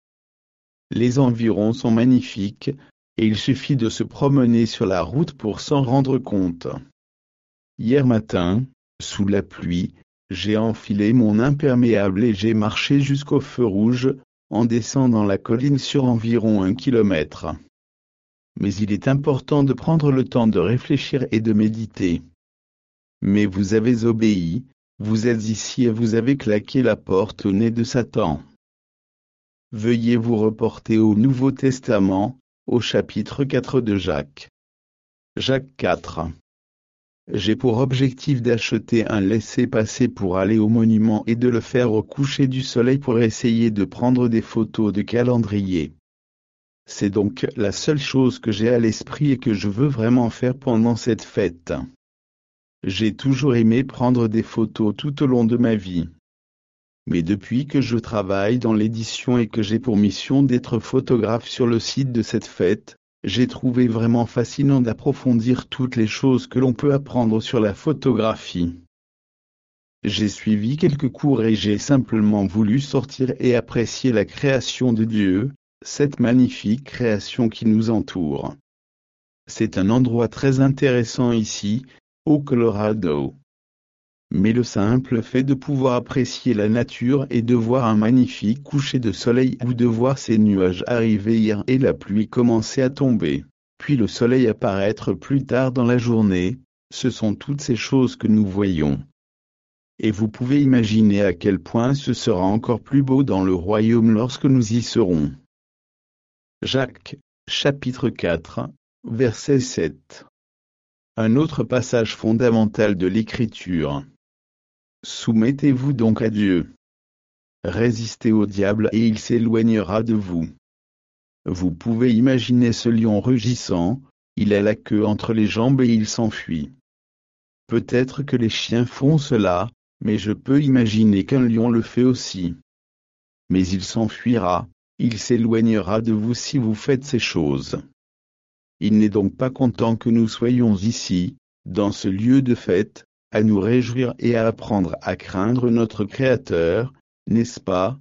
Les environs sont magnifiques, et il suffit de se promener sur la route pour s'en rendre compte. Hier matin, sous la pluie, j'ai enfilé mon imperméable et j'ai marché jusqu'au feu rouge, en descendant la colline sur environ un kilomètre. Mais il est important de prendre le temps de réfléchir et de méditer. Mais vous avez obéi, vous êtes ici et vous avez claqué la porte au nez de Satan. Veuillez vous reporter au Nouveau Testament, au chapitre quatre de Jacques. Jacques quatre. J'ai pour objectif d'acheter un laissez-passer pour aller au monument et de le faire au coucher du soleil pour essayer de prendre des photos de calendrier. C'est donc la seule chose que j'ai à l'esprit et que je veux vraiment faire pendant cette fête. J'ai toujours aimé prendre des photos tout au long de ma vie. Mais depuis que je travaille dans l'édition et que j'ai pour mission d'être photographe sur le site de cette fête, j'ai trouvé vraiment fascinant d'approfondir toutes les choses que l'on peut apprendre sur la photographie. J'ai suivi quelques cours et j'ai simplement voulu sortir et apprécier la création de Dieu, cette magnifique création qui nous entoure. C'est un endroit très intéressant ici, au Colorado. Mais le simple fait de pouvoir apprécier la nature et de voir un magnifique coucher de soleil ou de voir ces nuages arriver hier et la pluie commencer à tomber, puis le soleil apparaître plus tard dans la journée, ce sont toutes ces choses que nous voyons. Et vous pouvez imaginer à quel point ce sera encore plus beau dans le royaume lorsque nous y serons. Jacques, chapitre quatre, verset sept. Un autre passage fondamental de l'Écriture. Soumettez-vous donc à Dieu. Résistez au diable et il s'éloignera de vous. Vous pouvez imaginer ce lion rugissant, il a la queue entre les jambes et il s'enfuit. Peut-être que les chiens font cela, mais je peux imaginer qu'un lion le fait aussi. Mais il s'enfuira, il s'éloignera de vous si vous faites ces choses. Il n'est donc pas content que nous soyons ici, dans ce lieu de fête, à nous réjouir et à apprendre à craindre notre Créateur, n'est-ce pas?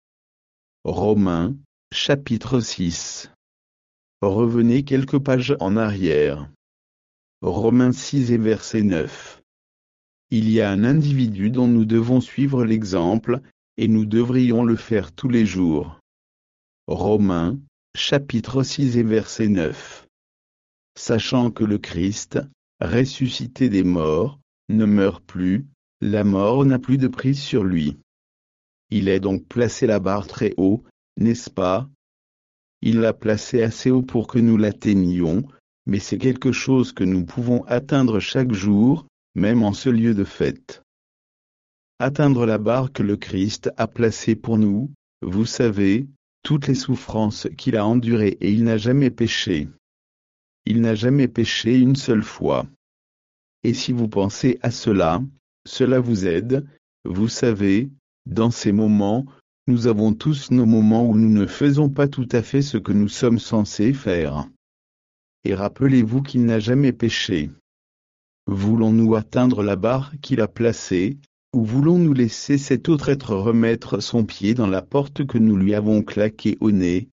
Romains, chapitre six. Revenez quelques pages en arrière. Romains six et verset neuf. Il y a un individu dont nous devons suivre l'exemple, et nous devrions le faire tous les jours. Romains, chapitre six et verset neuf. Sachant que le Christ, ressuscité des morts, ne meurt plus, la mort n'a plus de prise sur lui. Il a donc placé la barre très haut, n'est-ce pas? Il l'a placée assez haut pour que nous l'atteignions, mais c'est quelque chose que nous pouvons atteindre chaque jour, même en ce lieu de fête. Atteindre la barre que le Christ a placée pour nous, vous savez, toutes les souffrances qu'il a endurées et il n'a jamais péché. Il n'a jamais péché une seule fois. Et si vous pensez à cela, cela vous aide, vous savez, dans ces moments, nous avons tous nos moments où nous ne faisons pas tout à fait ce que nous sommes censés faire. Et rappelez-vous qu'il n'a jamais péché. Voulons-nous atteindre la barre qu'il a placée, ou voulons-nous laisser cet autre être remettre son pied dans la porte que nous lui avons claquée au nez?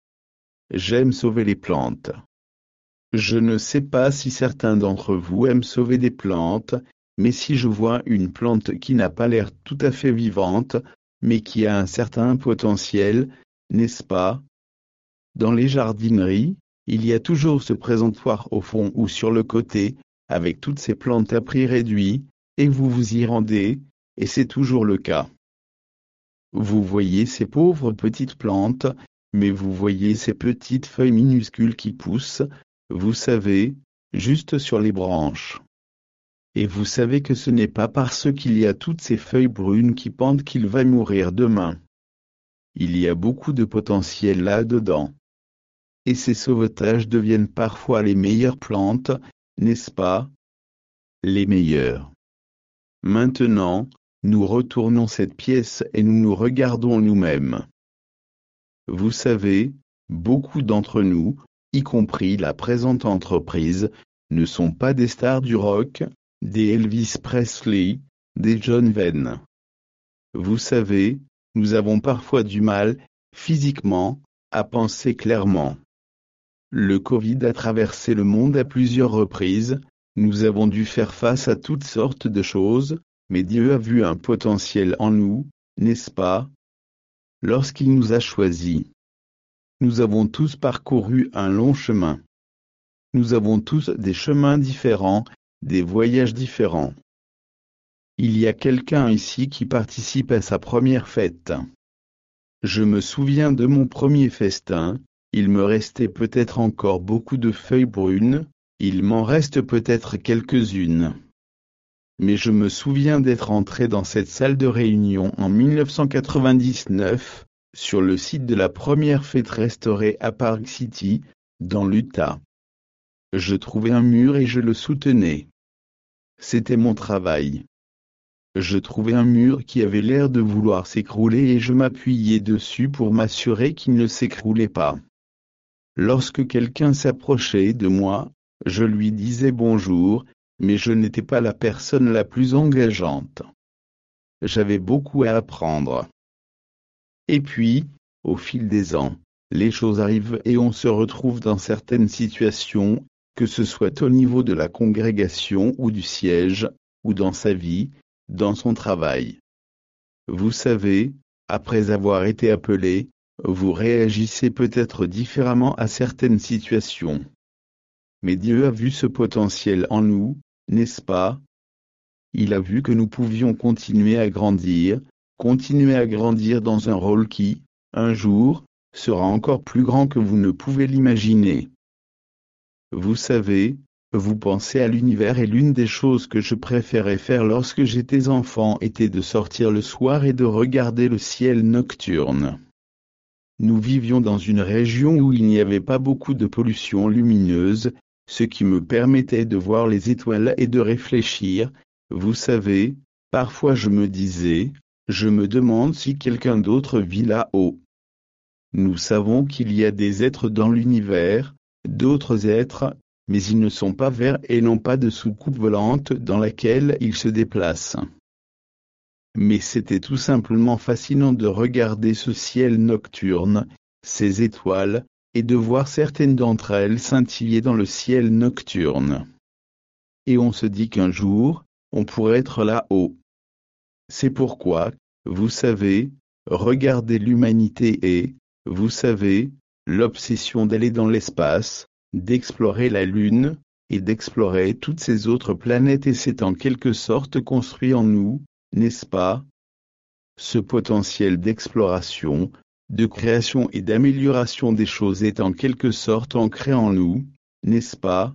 J'aime sauver les plantes. Je ne sais pas si certains d'entre vous aiment sauver des plantes, mais si je vois une plante qui n'a pas l'air tout à fait vivante, mais qui a un certain potentiel, n'est-ce pas? Dans les jardineries, il y a toujours ce présentoir au fond ou sur le côté, avec toutes ces plantes à prix réduit, et vous vous y rendez, et c'est toujours le cas. Vous voyez ces pauvres petites plantes, mais vous voyez ces petites feuilles minuscules qui poussent, vous savez, juste sur les branches. Et vous savez que ce n'est pas parce qu'il y a toutes ces feuilles brunes qui pendent qu'il va mourir demain. Il y a beaucoup de potentiel là-dedans. Et ces sauvetages deviennent parfois les meilleures plantes, n'est-ce pas? Les meilleures. Maintenant, nous retournons cette pièce et nous nous regardons nous-mêmes. Vous savez, beaucoup d'entre nous, y compris la présente entreprise, ne sont pas des stars du rock, des Elvis Presley, des John Wayne. Vous savez, nous avons parfois du mal, physiquement, à penser clairement. Le Covid a traversé le monde à plusieurs reprises, nous avons dû faire face à toutes sortes de choses, mais Dieu a vu un potentiel en nous, n'est-ce pas? Lorsqu'il nous a choisis. Nous avons tous parcouru un long chemin. Nous avons tous des chemins différents, des voyages différents. Il y a quelqu'un ici qui participe à sa première fête. Je me souviens de mon premier festin, il me restait peut-être encore beaucoup de feuilles brunes, il m'en reste peut-être quelques-unes. Mais je me souviens d'être entré dans cette salle de réunion en mille neuf cent quatre-vingt-dix-neuf, sur le site de la première fête restaurée à Park City, dans l'Utah. Je trouvais un mur et je le soutenais. C'était mon travail. Je trouvais un mur qui avait l'air de vouloir s'écrouler et je m'appuyais dessus pour m'assurer qu'il ne s'écroulait pas. Lorsque quelqu'un s'approchait de moi, je lui disais bonjour, mais je n'étais pas la personne la plus engageante. J'avais beaucoup à apprendre. Et puis, au fil des ans, les choses arrivent et on se retrouve dans certaines situations, que ce soit au niveau de la congrégation ou du siège, ou dans sa vie, dans son travail. Vous savez, après avoir été appelé, vous réagissez peut-être différemment à certaines situations. Mais Dieu a vu ce potentiel en nous, n'est-ce pas? Il a vu que nous pouvions continuer à grandir, continuer à grandir dans un rôle qui, un jour, sera encore plus grand que vous ne pouvez l'imaginer. Vous savez, vous pensez à l'univers et l'une des choses que je préférais faire lorsque j'étais enfant était de sortir le soir et de regarder le ciel nocturne. Nous vivions dans une région où il n'y avait pas beaucoup de pollution lumineuse, ce qui me permettait de voir les étoiles et de réfléchir. Vous savez, parfois je me disais, je me demande si quelqu'un d'autre vit là-haut. Nous savons qu'il y a des êtres dans l'univers, d'autres êtres, mais ils ne sont pas verts et n'ont pas de soucoupe volante dans laquelle ils se déplacent. Mais c'était tout simplement fascinant de regarder ce ciel nocturne, ces étoiles, et de voir certaines d'entre elles scintiller dans le ciel nocturne. Et on se dit qu'un jour, on pourrait être là-haut. C'est pourquoi, vous savez, regarder l'humanité et, vous savez, l'obsession d'aller dans l'espace, d'explorer la Lune, et d'explorer toutes ces autres planètes et c'est en quelque sorte construit en nous, n'est-ce pas? Ce potentiel d'exploration, de création et d'amélioration des choses est en quelque sorte ancré en nous, n'est-ce pas?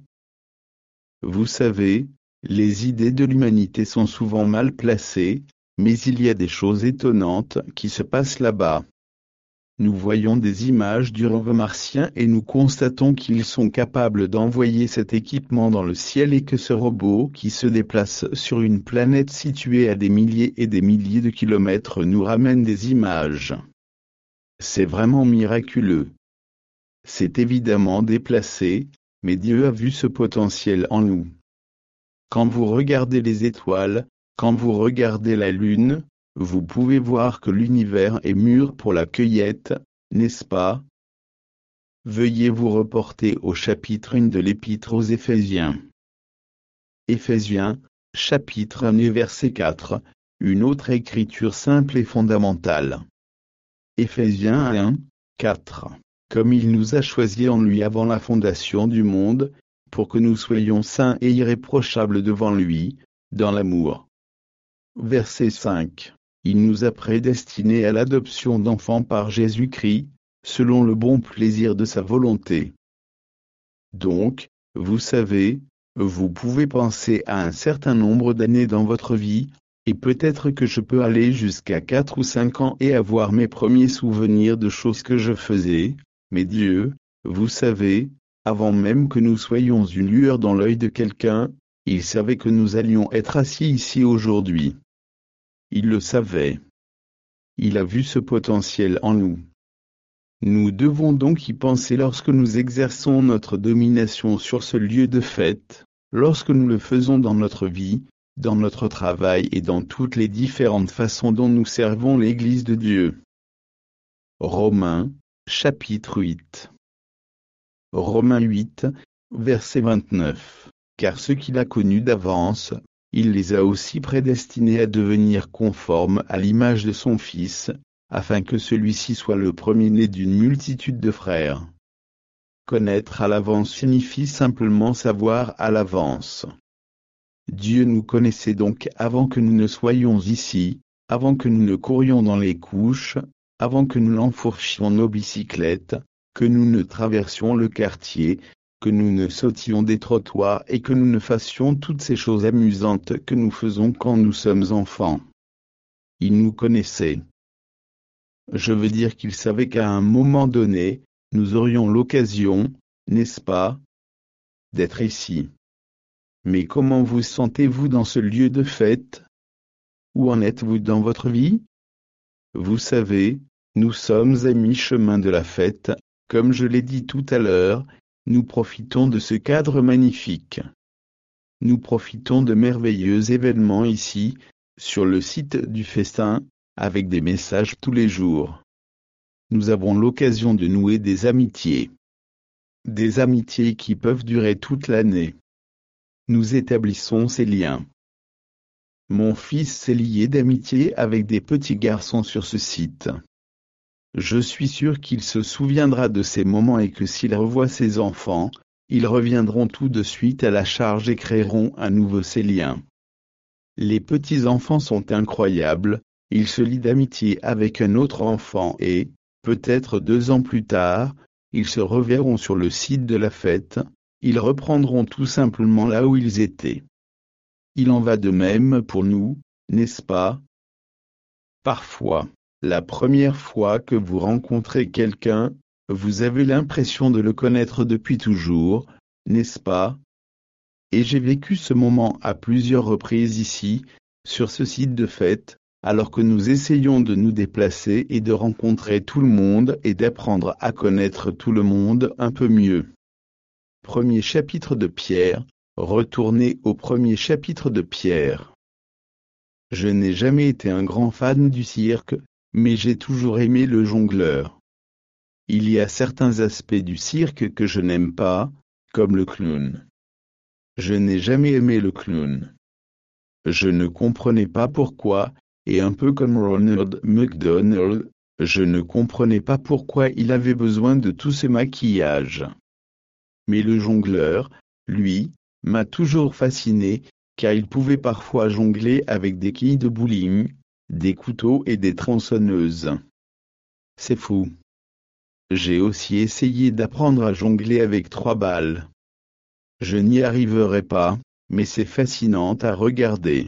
Vous savez, les idées de l'humanité sont souvent mal placées, mais il y a des choses étonnantes qui se passent là-bas. Nous voyons des images du rover martien et nous constatons qu'ils sont capables d'envoyer cet équipement dans le ciel et que ce robot qui se déplace sur une planète située à des milliers et des milliers de kilomètres nous ramène des images. C'est vraiment miraculeux. C'est évidemment déplacé, mais Dieu a vu ce potentiel en nous. Quand vous regardez les étoiles, quand vous regardez la Lune, vous pouvez voir que l'univers est mûr pour la cueillette, n'est-ce pas? Veuillez vous reporter au chapitre un de l'Épître aux Éphésiens. Éphésiens, chapitre un et verset quatre, une autre écriture simple et fondamentale. Éphésiens un, quatre. Comme il nous a choisis en lui avant la fondation du monde, pour que nous soyons saints et irréprochables devant lui, dans l'amour. Verset cinq. Il nous a prédestinés à l'adoption d'enfants par Jésus-Christ, selon le bon plaisir de sa volonté. Donc, vous savez, vous pouvez penser à un certain nombre d'années dans votre vie, et peut-être que je peux aller jusqu'à quatre ou cinq ans et avoir mes premiers souvenirs de choses que je faisais, mais Dieu, vous savez, avant même que nous soyons une lueur dans l'œil de quelqu'un, il savait que nous allions être assis ici aujourd'hui. Il le savait. Il a vu ce potentiel en nous. Nous devons donc y penser lorsque nous exerçons notre domination sur ce lieu de fête, lorsque nous le faisons dans notre vie, dans notre travail et dans toutes les différentes façons dont nous servons l'Église de Dieu. Romains, chapitre huit. Romains huit, verset vingt-neuf. Car ceux qu'il a connus d'avance, il les a aussi prédestinés à devenir conformes à l'image de son Fils, afin que celui-ci soit le premier-né d'une multitude de frères. Connaître à l'avance signifie simplement savoir à l'avance. Dieu nous connaissait donc avant que nous ne soyons ici, avant que nous ne courions dans les couches, avant que nous n'enfourchions nos bicyclettes, que nous ne traversions le quartier, que nous ne sautions des trottoirs et que nous ne fassions toutes ces choses amusantes que nous faisons quand nous sommes enfants. Il nous connaissait. Je veux dire qu'il savait qu'à un moment donné, nous aurions l'occasion, n'est-ce pas, d'être ici. Mais comment vous sentez-vous dans ce lieu de fête? Où en êtes-vous dans votre vie? Vous savez, nous sommes à mi-chemin de la fête, comme je l'ai dit tout à l'heure, nous profitons de ce cadre magnifique. Nous profitons de merveilleux événements ici, sur le site du festin, avec des messages tous les jours. Nous avons l'occasion de nouer des amitiés. Des amitiés qui peuvent durer toute l'année. Nous établissons ces liens. Mon fils s'est lié d'amitié avec des petits garçons sur ce site. Je suis sûr qu'il se souviendra de ces moments et que s'il revoit ses enfants, ils reviendront tout de suite à la charge et créeront à nouveau ces liens. Les petits-enfants sont incroyables, ils se lient d'amitié avec un autre enfant et, peut-être deux ans plus tard, ils se reverront sur le site de la fête, ils reprendront tout simplement là où ils étaient. Il en va de même pour nous, n'est-ce pas? Parfois, la première fois que vous rencontrez quelqu'un, vous avez l'impression de le connaître depuis toujours, n'est-ce pas? Et j'ai vécu ce moment à plusieurs reprises ici, sur ce site de fête, alors que nous essayons de nous déplacer et de rencontrer tout le monde et d'apprendre à connaître tout le monde un peu mieux. Premier chapitre de Pierre, retournez au premier chapitre de Pierre. Je n'ai jamais été un grand fan du cirque, mais j'ai toujours aimé le jongleur. Il y a certains aspects du cirque que je n'aime pas, comme le clown. Je n'ai jamais aimé le clown. Je ne comprenais pas pourquoi, et un peu comme Ronald McDonald, je ne comprenais pas pourquoi il avait besoin de tous ces maquillages. Mais le jongleur, lui, m'a toujours fasciné, car il pouvait parfois jongler avec des quilles de bowling, des couteaux et des tronçonneuses. C'est fou. J'ai aussi essayé d'apprendre à jongler avec trois balles. Je n'y arriverai pas, mais c'est fascinant à regarder.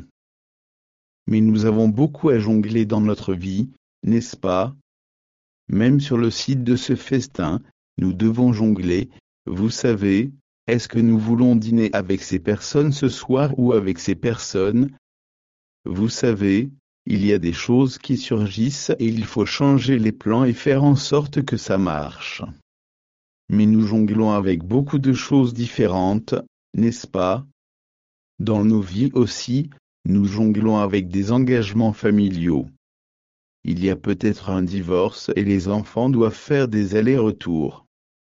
Mais nous avons beaucoup à jongler dans notre vie, n'est-ce pas? Même sur le site de ce festin, nous devons jongler, vous savez, est-ce que nous voulons dîner avec ces personnes ce soir ou avec ces personnes? Vous savez, il y a des choses qui surgissent et il faut changer les plans et faire en sorte que ça marche. Mais nous jonglons avec beaucoup de choses différentes, n'est-ce pas? Dans nos vies aussi, nous jonglons avec des engagements familiaux. Il y a peut-être un divorce et les enfants doivent faire des allers-retours.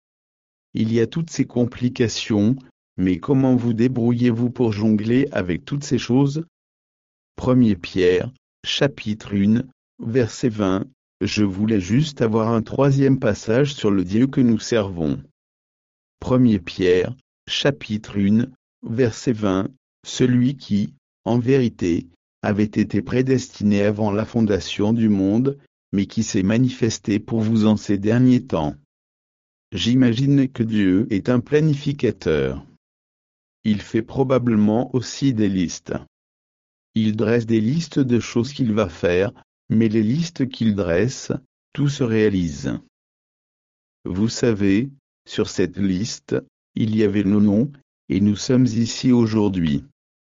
Il y a toutes ces complications, mais comment vous débrouillez-vous pour jongler avec toutes ces choses? Premier Pierre, chapitre un, verset vingt, je voulais juste avoir un troisième passage sur le Dieu que nous servons. Premier Pierre, chapitre un, verset vingt, celui qui, en vérité, avait été prédestiné avant la fondation du monde, mais qui s'est manifesté pour vous en ces derniers temps. J'imagine que Dieu est un planificateur. Il fait probablement aussi des listes. Il dresse des listes de choses qu'il va faire, mais les listes qu'il dresse, tout se réalise. Vous savez, sur cette liste, il y avait nos noms, et nous sommes ici aujourd'hui.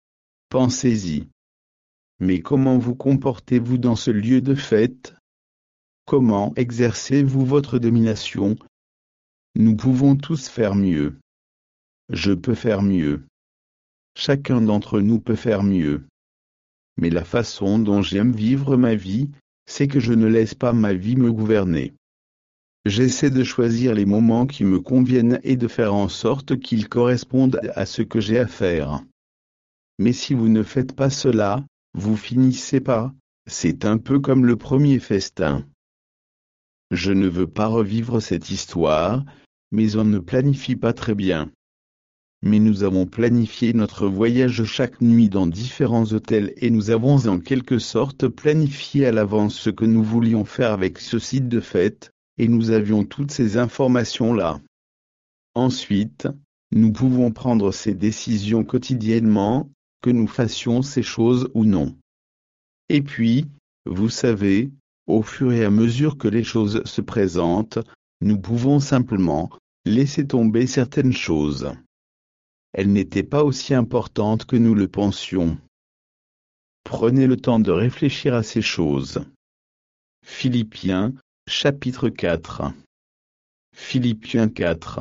Pensez-y. Mais comment vous comportez-vous dans ce lieu de fête? Comment exercez-vous votre domination? Nous pouvons tous faire mieux. Je peux faire mieux. Chacun d'entre nous peut faire mieux. Mais la façon dont j'aime vivre ma vie, c'est que je ne laisse pas ma vie me gouverner. J'essaie de choisir les moments qui me conviennent et de faire en sorte qu'ils correspondent à ce que j'ai à faire. Mais si vous ne faites pas cela, vous finissez pas, c'est un peu comme le premier festin. Je ne veux pas revivre cette histoire, mais on ne planifie pas très bien. Mais nous avons planifié notre voyage chaque nuit dans différents hôtels et nous avons en quelque sorte planifié à l'avance ce que nous voulions faire avec ce site de fête, et nous avions toutes ces informations-là. Ensuite, nous pouvons prendre ces décisions quotidiennement, que nous fassions ces choses ou non. Et puis, vous savez, au fur et à mesure que les choses se présentent, nous pouvons simplement laisser tomber certaines choses. Elles n'étaient pas aussi importantes que nous le pensions. Prenez le temps de réfléchir à ces choses. Philippiens, chapitre quatre. Philippiens quatre.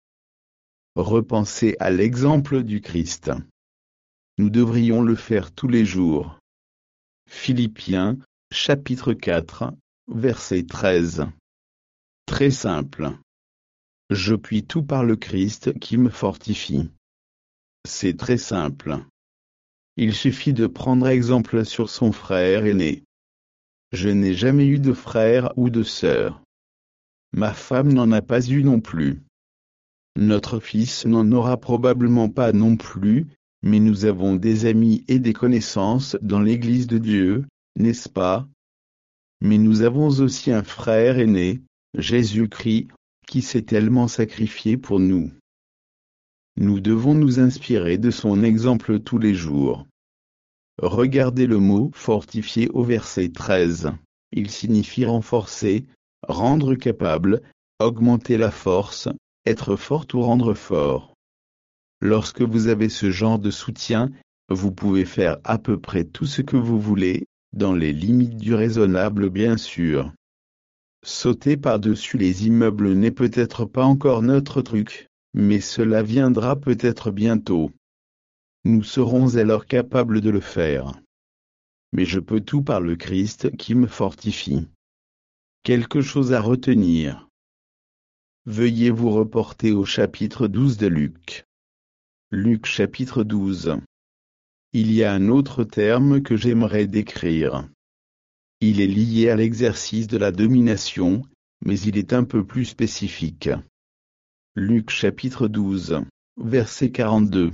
Repensez à l'exemple du Christ. Nous devrions le faire tous les jours. Philippiens, chapitre quatre, verset treize. Très simple. Je puis tout par le Christ qui me fortifie. C'est très simple. Il suffit de prendre exemple sur son frère aîné. Je n'ai jamais eu de frère ou de sœur. Ma femme n'en a pas eu non plus. Notre fils n'en aura probablement pas non plus, mais nous avons des amis et des connaissances dans l'Église de Dieu, n'est-ce pas? Mais nous avons aussi un frère aîné, Jésus-Christ, qui s'est tellement sacrifié pour nous. Nous devons nous inspirer de son exemple tous les jours. Regardez le mot « fortifier » au verset treize. Il signifie renforcer, rendre capable, augmenter la force, être fort ou rendre fort. Lorsque vous avez ce genre de soutien, vous pouvez faire à peu près tout ce que vous voulez, dans les limites du raisonnable bien sûr. Sauter par-dessus les immeubles n'est peut-être pas encore notre truc, mais cela viendra peut-être bientôt. Nous serons alors capables de le faire. Mais je peux tout par le Christ qui me fortifie. Quelque chose à retenir. Veuillez vous reporter au chapitre douze de Luc. Luc chapitre douze. Il y a un autre terme que j'aimerais décrire. Il est lié à l'exercice de la domination, mais il est un peu plus spécifique. Luc chapitre douze, verset quarante-deux.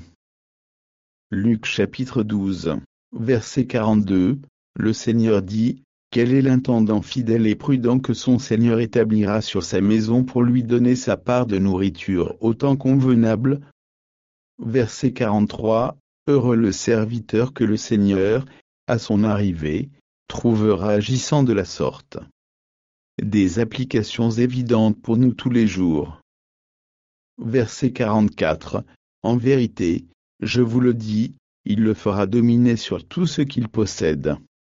Luc chapitre douze, verset quarante-deux, le Seigneur dit, « Quel est l'intendant fidèle et prudent que son Seigneur établira sur sa maison pour lui donner sa part de nourriture au temps convenable ?» Verset quarante-trois, « Heureux le serviteur que le Seigneur, à son arrivée, trouvera agissant de la sorte. » Des applications évidentes pour nous tous les jours. Verset quarante-quatre, « En vérité, je vous le dis, il le fera dominer sur tout ce qu'il possède. »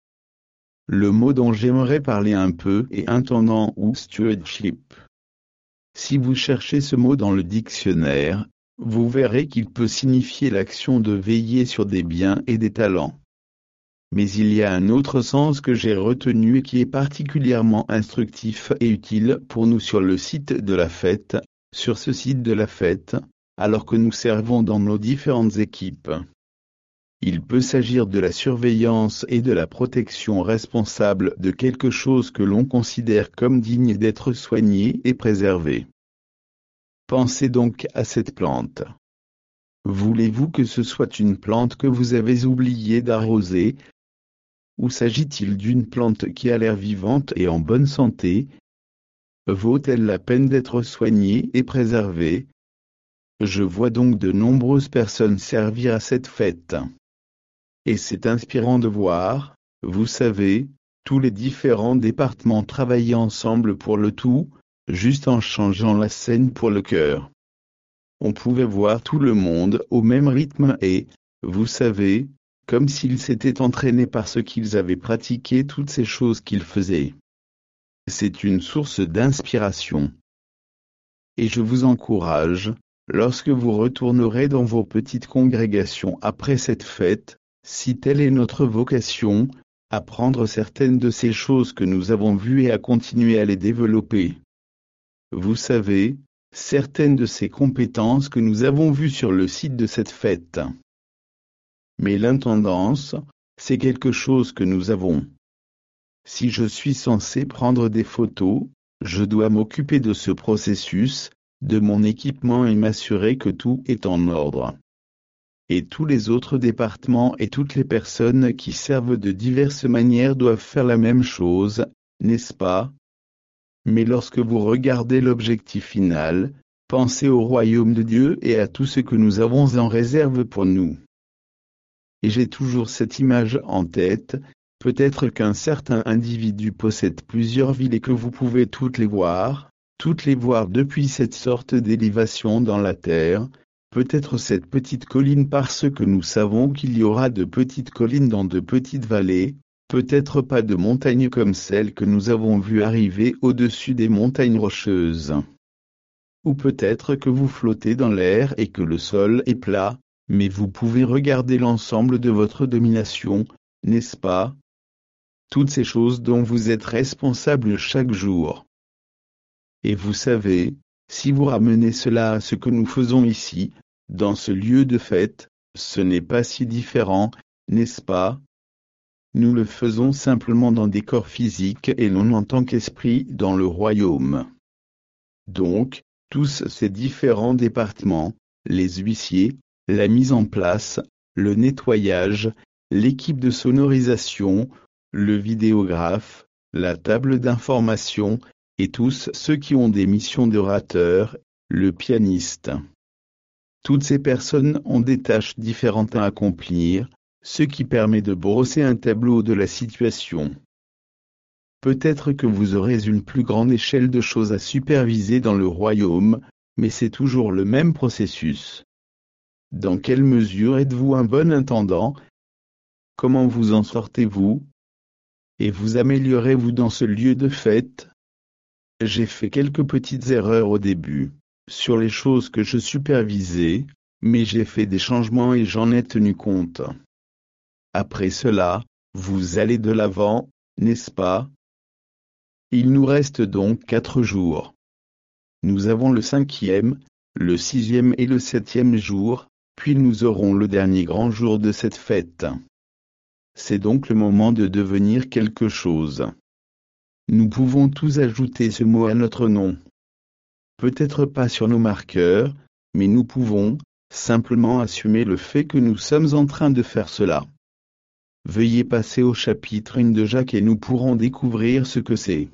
Le mot dont j'aimerais parler un peu est intendant ou stewardship. Si vous cherchez ce mot dans le dictionnaire, vous verrez qu'il peut signifier l'action de veiller sur des biens et des talents. Mais il y a un autre sens que j'ai retenu et qui est particulièrement instructif et utile pour nous sur le site de la fête, sur ce site de la fête, alors que nous servons dans nos différentes équipes. Il peut s'agir de la surveillance et de la protection responsable de quelque chose que l'on considère comme digne d'être soigné et préservé. Pensez donc à cette plante. Voulez-vous que ce soit une plante que vous avez oublié d'arroser? Ou s'agit-il d'une plante qui a l'air vivante et en bonne santé? Vaut-elle la peine d'être soignée et préservée? Je vois donc de nombreuses personnes servir à cette fête. Et c'est inspirant de voir, vous savez, tous les différents départements travailler ensemble pour le tout, juste en changeant la scène pour le cœur. On pouvait voir tout le monde au même rythme et, vous savez, comme s'ils s'étaient entraînés parce qu'ils avaient pratiqué toutes ces choses qu'ils faisaient. C'est une source d'inspiration. Et je vous encourage, lorsque vous retournerez dans vos petites congrégations après cette fête, si telle est notre vocation, à prendre certaines de ces choses que nous avons vues et à continuer à les développer. Vous savez, certaines de ces compétences que nous avons vues sur le site de cette fête. Mais l'intendance, c'est quelque chose que nous avons. Si je suis censé prendre des photos, je dois m'occuper de ce processus, de mon équipement et m'assurer que tout est en ordre. Et tous les autres départements et toutes les personnes qui servent de diverses manières doivent faire la même chose, n'est-ce pas? Mais lorsque vous regardez l'objectif final, pensez au royaume de Dieu et à tout ce que nous avons en réserve pour nous. Et j'ai toujours cette image en tête, peut-être qu'un certain individu possède plusieurs villes et que vous pouvez toutes les voir, toutes les voir depuis cette sorte d'élévation dans la terre, peut-être cette petite colline parce que nous savons qu'il y aura de petites collines dans de petites vallées, peut-être pas de montagnes comme celles que nous avons vues arriver au-dessus des montagnes rocheuses. Ou peut-être que vous flottez dans l'air et que le sol est plat, mais vous pouvez regarder l'ensemble de votre domination, n'est-ce pas? Toutes ces choses dont vous êtes responsable chaque jour. Et vous savez, si vous ramenez cela à ce que nous faisons ici, dans ce lieu de fête, ce n'est pas si différent, n'est-ce pas? Nous le faisons simplement dans des corps physiques et non en tant qu'esprit dans le royaume. Donc, tous ces différents départements, les huissiers, la mise en place, le nettoyage, l'équipe de sonorisation, le vidéographe, la table d'information, et tous ceux qui ont des missions d'orateur, le pianiste. Toutes ces personnes ont des tâches différentes à accomplir, ce qui permet de brosser un tableau de la situation. Peut-être que vous aurez une plus grande échelle de choses à superviser dans le royaume, mais c'est toujours le même processus. Dans quelle mesure êtes-vous un bon intendant? Comment vous en sortez-vous? Et vous améliorez-vous dans ce lieu de fête? J'ai fait quelques petites erreurs au début, sur les choses que je supervisais, mais j'ai fait des changements et j'en ai tenu compte. Après cela, vous allez de l'avant, n'est-ce pas? Il nous reste donc quatre jours. Nous avons le cinquième, le sixième et le septième jour, puis nous aurons le dernier grand jour de cette fête. C'est donc le moment de devenir quelque chose. Nous pouvons tous ajouter ce mot à notre nom. Peut-être pas sur nos marqueurs, mais nous pouvons, simplement assumer le fait que nous sommes en train de faire cela. Veuillez passer au chapitre un de Jacques et nous pourrons découvrir ce que c'est.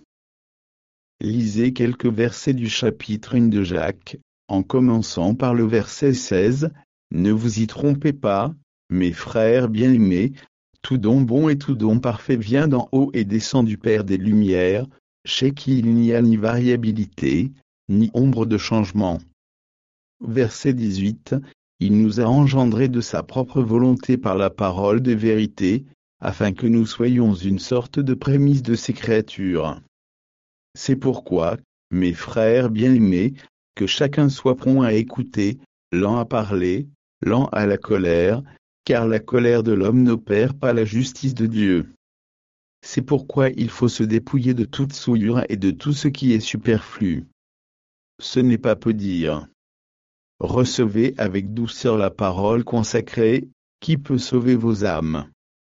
Lisez quelques versets du chapitre un de Jacques, en commençant par le verset seize. Ne vous y trompez pas, mes frères bien-aimés, tout don bon et tout don parfait vient d'en haut et descend du Père des Lumières, chez qui il n'y a ni variabilité, ni ombre de changement. Verset dix-huit. Il nous a engendrés de sa propre volonté par la parole de vérité, afin que nous soyons une sorte de prémisse de ses créatures. C'est pourquoi, mes frères bien-aimés, que chacun soit prompt à écouter, lent à parler, lent à la colère, car la colère de l'homme n'opère pas la justice de Dieu. C'est pourquoi il faut se dépouiller de toute souillure et de tout ce qui est superflu. Ce n'est pas peu dire. Recevez avec douceur la parole consacrée, qui peut sauver vos âmes.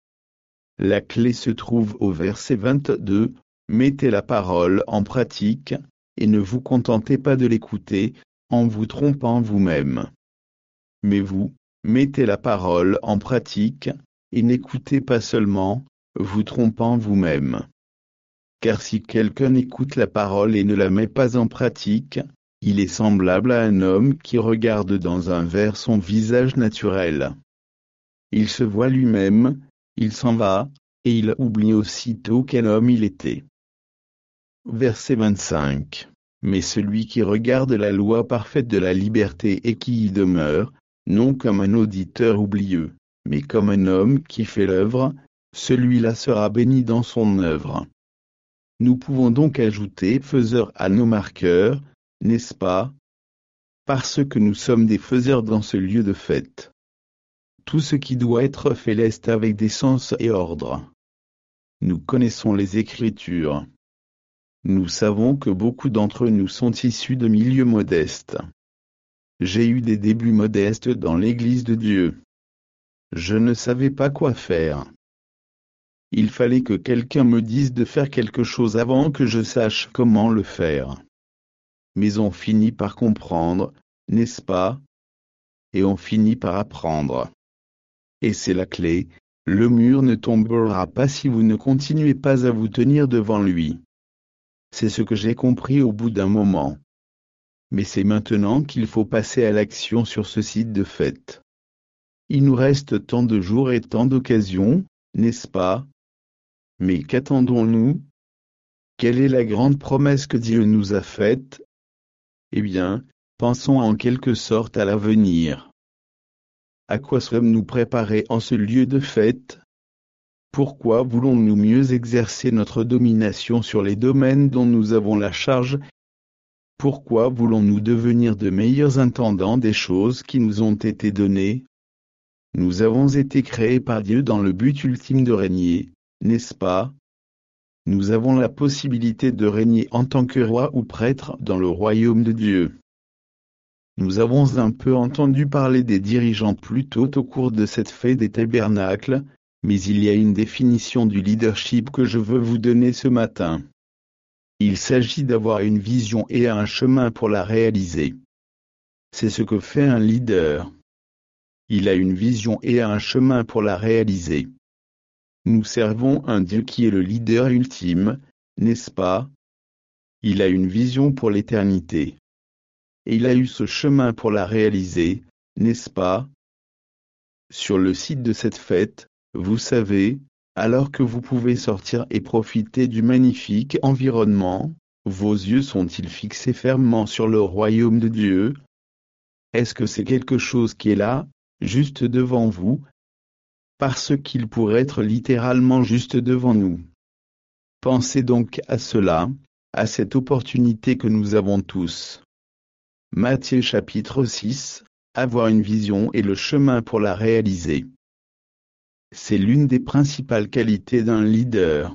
La clé se trouve au verset vingt-deux, mettez la parole en pratique, et ne vous contentez pas de l'écouter, en vous trompant vous-même. Mais vous, mettez la parole en pratique, et n'écoutez pas seulement, vous trompant vous-même. Car si quelqu'un écoute la parole et ne la met pas en pratique, il est semblable à un homme qui regarde dans un verre son visage naturel. Il se voit lui-même, il s'en va, et il oublie aussitôt quel homme il était. Verset vingt-cinq. Mais celui qui regarde la loi parfaite de la liberté et qui y demeure, non comme un auditeur oublieux, mais comme un homme qui fait l'œuvre, celui-là sera béni dans son œuvre. Nous pouvons donc ajouter faiseurs à nos marqueurs, n'est-ce pas? Parce que nous sommes des faiseurs dans ce lieu de fête. Tout ce qui doit être fait l'est avec décence et ordre. Nous connaissons les Écritures. Nous savons que beaucoup d'entre nous sont issus de milieux modestes. J'ai eu des débuts modestes dans l'Église de Dieu. Je ne savais pas quoi faire. Il fallait que quelqu'un me dise de faire quelque chose avant que je sache comment le faire. Mais on finit par comprendre, n'est-ce pas? Et on finit par apprendre. Et c'est la clé, le mur ne tombera pas si vous ne continuez pas à vous tenir devant lui. C'est ce que j'ai compris au bout d'un moment. Mais c'est maintenant qu'il faut passer à l'action sur ce site de fête. Il nous reste tant de jours et tant d'occasions, n'est-ce pas? Mais qu'attendons-nous? Quelle est la grande promesse que Dieu nous a faite? Eh bien, pensons en quelque sorte à l'avenir. À quoi sommes-nous préparés en ce lieu de fête? Pourquoi voulons-nous mieux exercer notre domination sur les domaines dont nous avons la charge? Pourquoi voulons-nous devenir de meilleurs intendants des choses qui nous ont été données? Nous avons été créés par Dieu dans le but ultime de régner, n'est-ce pas? Nous avons la possibilité de régner en tant que roi ou prêtre dans le royaume de Dieu. Nous avons un peu entendu parler des dirigeants plus tôt au cours de cette fête des tabernacles, mais il y a une définition du leadership que je veux vous donner ce matin. Il s'agit d'avoir une vision et un chemin pour la réaliser. C'est ce que fait un leader. Il a une vision et un chemin pour la réaliser. Nous servons un Dieu qui est le leader ultime, n'est-ce pas? Il a une vision pour l'éternité. Et il a eu ce chemin pour la réaliser, n'est-ce pas? Sur le site de cette fête, vous savez, alors que vous pouvez sortir et profiter du magnifique environnement, vos yeux sont-ils fixés fermement sur le royaume de Dieu? Est-ce que c'est quelque chose qui est là, juste devant vous? Parce qu'il pourrait être littéralement juste devant nous. Pensez donc à cela, à cette opportunité que nous avons tous. Matthieu chapitre six, avoir une vision et le chemin pour la réaliser. C'est l'une des principales qualités d'un leader.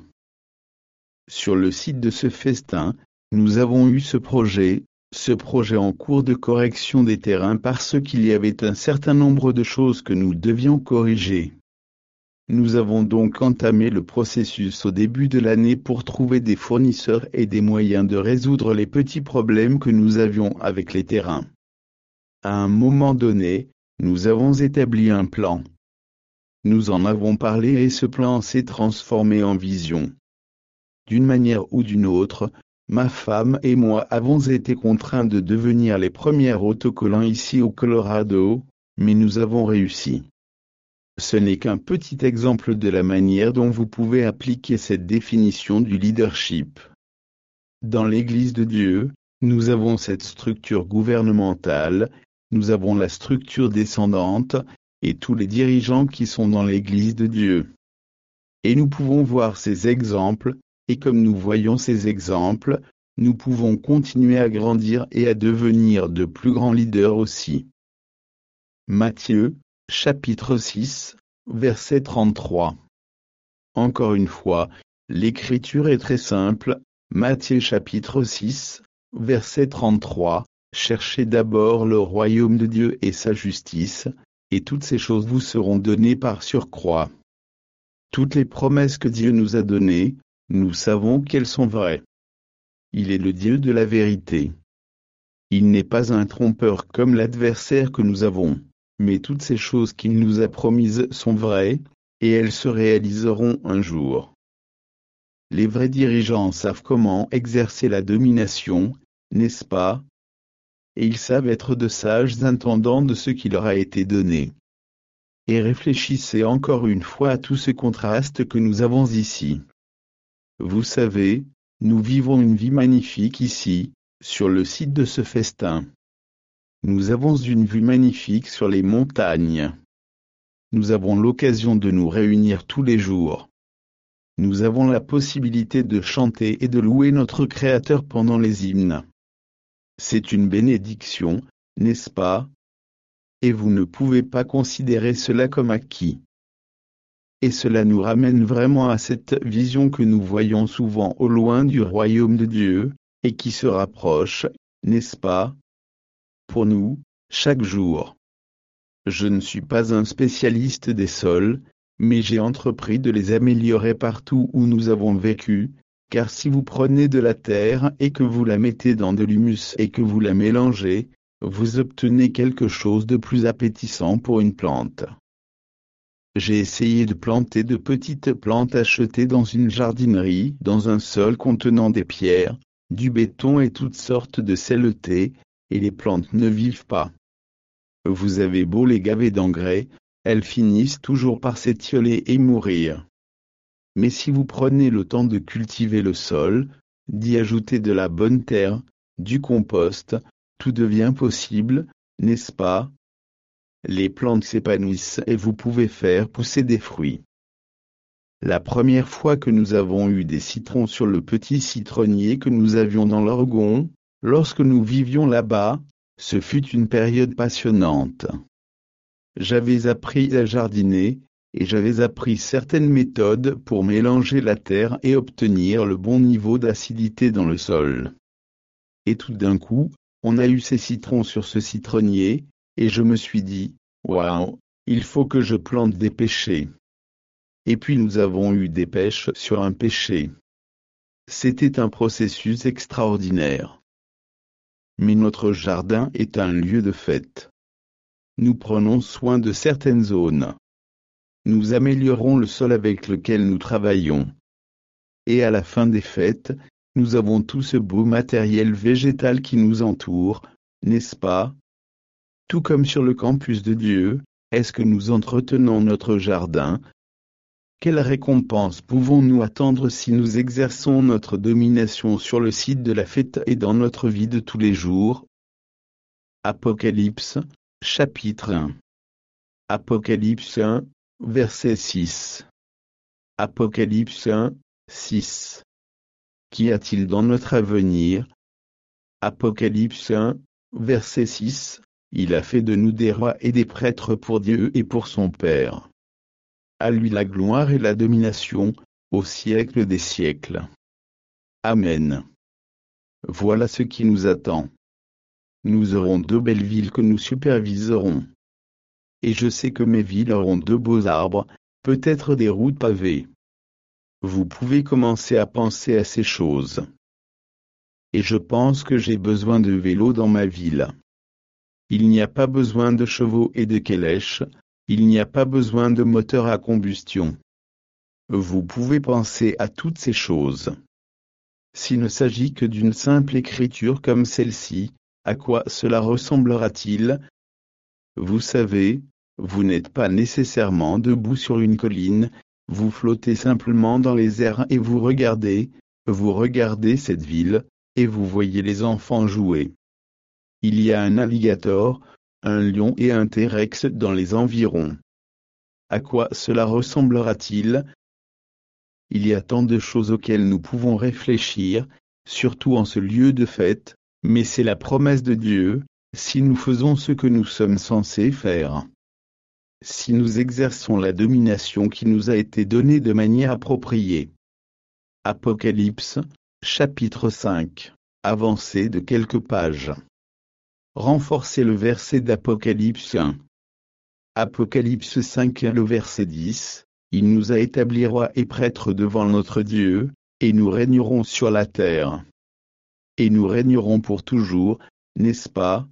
Sur le site de ce festin, nous avons eu ce projet, ce projet en cours de correction des terrains parce qu'il y avait un certain nombre de choses que nous devions corriger. Nous avons donc entamé le processus au début de l'année pour trouver des fournisseurs et des moyens de résoudre les petits problèmes que nous avions avec les terrains. À un moment donné, nous avons établi un plan. Nous en avons parlé et ce plan s'est transformé en vision. D'une manière ou d'une autre, ma femme et moi avons été contraints de devenir les premiers autocollants ici au Colorado, mais nous avons réussi. Ce n'est qu'un petit exemple de la manière dont vous pouvez appliquer cette définition du leadership. Dans l'Église de Dieu, nous avons cette structure gouvernementale, nous avons la structure descendante, et tous les dirigeants qui sont dans l'Église de Dieu. Et nous pouvons voir ces exemples, et comme nous voyons ces exemples, nous pouvons continuer à grandir et à devenir de plus grands leaders aussi. Matthieu, chapitre six, verset trente-trois. Encore une fois, l'écriture est très simple, Matthieu chapitre six, verset trente-trois, cherchez d'abord le royaume de Dieu et sa justice, et toutes ces choses vous seront données par surcroît. Toutes les promesses que Dieu nous a données, nous savons qu'elles sont vraies. Il est le Dieu de la vérité. Il n'est pas un trompeur comme l'adversaire que nous avons, mais toutes ces choses qu'il nous a promises sont vraies, et elles se réaliseront un jour. Les vrais dirigeants savent comment exercer la domination, n'est-ce pas? Et ils savent être de sages intendants de ce qui leur a été donné. Et réfléchissez encore une fois à tout ce contraste que nous avons ici. Vous savez, nous vivons une vie magnifique ici, sur le site de ce festin. Nous avons une vue magnifique sur les montagnes. Nous avons l'occasion de nous réunir tous les jours. Nous avons la possibilité de chanter et de louer notre Créateur pendant les hymnes. C'est une bénédiction, n'est-ce pas? Et vous ne pouvez pas considérer cela comme acquis. Et cela nous ramène vraiment à cette vision que nous voyons souvent au loin du royaume de Dieu, et qui se rapproche, n'est-ce pas? Pour nous, chaque jour. Je ne suis pas un spécialiste des sols, mais j'ai entrepris de les améliorer partout où nous avons vécu, car si vous prenez de la terre et que vous la mettez dans de l'humus et que vous la mélangez, vous obtenez quelque chose de plus appétissant pour une plante. J'ai essayé de planter de petites plantes achetées dans une jardinerie, dans un sol contenant des pierres, du béton et toutes sortes de saletés, et les plantes ne vivent pas. Vous avez beau les gaver d'engrais, elles finissent toujours par s'étioler et mourir. Mais si vous prenez le temps de cultiver le sol, d'y ajouter de la bonne terre, du compost, tout devient possible, n'est-ce pas? Les plantes s'épanouissent et vous pouvez faire pousser des fruits. La première fois que nous avons eu des citrons sur le petit citronnier que nous avions dans l'Oregon, lorsque nous vivions là-bas, ce fut une période passionnante. J'avais appris à jardiner, et j'avais appris certaines méthodes pour mélanger la terre et obtenir le bon niveau d'acidité dans le sol. Et tout d'un coup, on a eu ces citrons sur ce citronnier, et je me suis dit, waouh, il faut que je plante des pêchers. Et puis nous avons eu des pêches sur un pêcher. C'était un processus extraordinaire. Mais notre jardin est un lieu de fête. Nous prenons soin de certaines zones. Nous améliorons le sol avec lequel nous travaillons. Et à la fin des fêtes, nous avons tout ce beau matériel végétal qui nous entoure, n'est-ce pas? Tout comme sur le campus de Dieu, est-ce que nous entretenons notre jardin? Quelle récompense pouvons-nous attendre si nous exerçons notre domination sur le site de la fête et dans notre vie de tous les jours? Apocalypse, chapitre un. Apocalypse un, verset six. Apocalypse un, six. Qu'y a-t-il dans notre avenir? Apocalypse un, verset six. Il a fait de nous des rois et des prêtres pour Dieu et pour son Père. À lui la gloire et la domination, au siècle des siècles. Amen. Voilà ce qui nous attend. Nous aurons deux belles villes que nous superviserons. Et je sais que mes villes auront de beaux arbres, peut-être des routes pavées. Vous pouvez commencer à penser à ces choses. Et je pense que j'ai besoin de vélos dans ma ville. Il n'y a pas besoin de chevaux et de calèches, il n'y a pas besoin de moteur à combustion. Vous pouvez penser à toutes ces choses. S'il ne s'agit que d'une simple écriture comme celle-ci, à quoi cela ressemblera-t-il? Vous savez, vous n'êtes pas nécessairement debout sur une colline, vous flottez simplement dans les airs et vous regardez, vous regardez cette ville, et vous voyez les enfants jouer. Il y a un alligator, un lion et un T-Rex dans les environs. À quoi cela ressemblera-t-il? Il y a tant de choses auxquelles nous pouvons réfléchir, surtout en ce lieu de fête, mais c'est la promesse de Dieu, si nous faisons ce que nous sommes censés faire. Si nous exerçons la domination qui nous a été donnée de manière appropriée. Apocalypse, chapitre cinq. Avancez de quelques pages. Renforcez le verset d'Apocalypse un. Apocalypse cinq, le verset dix. Il nous a établis rois et prêtres devant notre Dieu, et nous régnerons sur la terre. Et nous régnerons pour toujours, n'est-ce pas?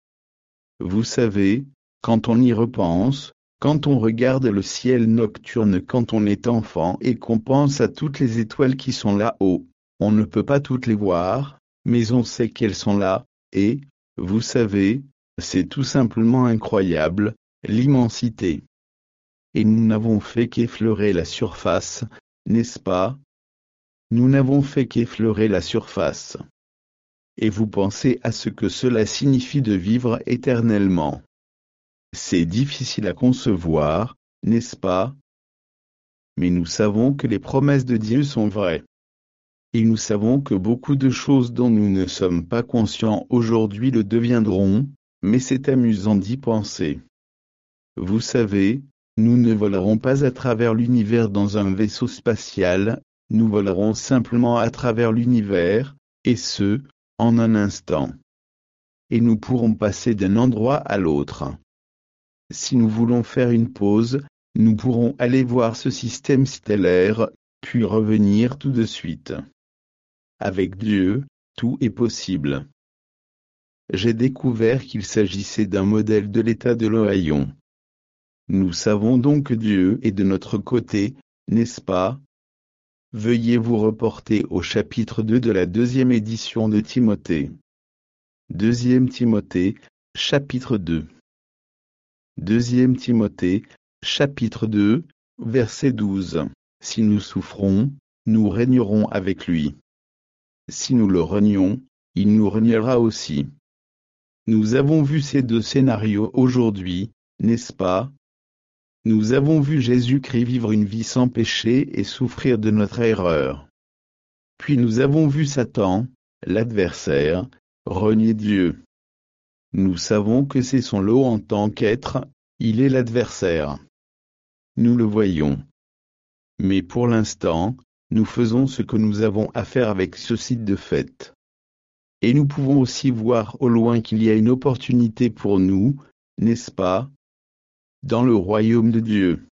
Vous savez, quand on y repense, quand on regarde le ciel nocturne quand on est enfant et qu'on pense à toutes les étoiles qui sont là-haut, on ne peut pas toutes les voir, mais on sait qu'elles sont là, et, vous savez, c'est tout simplement incroyable, l'immensité. Et nous n'avons fait qu'effleurer la surface, n'est-ce pas? Nous n'avons fait qu'effleurer la surface. Et vous pensez à ce que cela signifie de vivre éternellement. C'est difficile à concevoir, n'est-ce pas? Mais nous savons que les promesses de Dieu sont vraies. Et nous savons que beaucoup de choses dont nous ne sommes pas conscients aujourd'hui le deviendront, mais c'est amusant d'y penser. Vous savez, nous ne volerons pas à travers l'univers dans un vaisseau spatial, nous volerons simplement à travers l'univers, et ce, en un instant. Et nous pourrons passer d'un endroit à l'autre. Si nous voulons faire une pause, nous pourrons aller voir ce système stellaire, puis revenir tout de suite. Avec Dieu, tout est possible. J'ai découvert qu'il s'agissait d'un modèle de l'État de l'Ohio. Nous savons donc que Dieu est de notre côté, n'est-ce pas? Veuillez vous reporter au chapitre deux de la deuxième édition de Timothée. Deuxième Timothée, chapitre deux. Deuxième Timothée, chapitre deux, verset douze. Si nous souffrons, nous régnerons avec lui. Si nous le renions, il nous régnera aussi. Nous avons vu ces deux scénarios aujourd'hui, n'est-ce pas? Nous avons vu Jésus-Christ vivre une vie sans péché et souffrir de notre erreur. Puis nous avons vu Satan, l'adversaire, renier Dieu. Nous savons que c'est son lot en tant qu'être, il est l'adversaire. Nous le voyons. Mais pour l'instant, nous faisons ce que nous avons à faire avec ce site de fête. Et nous pouvons aussi voir au loin qu'il y a une opportunité pour nous, n'est-ce pas? Dans le royaume de Dieu.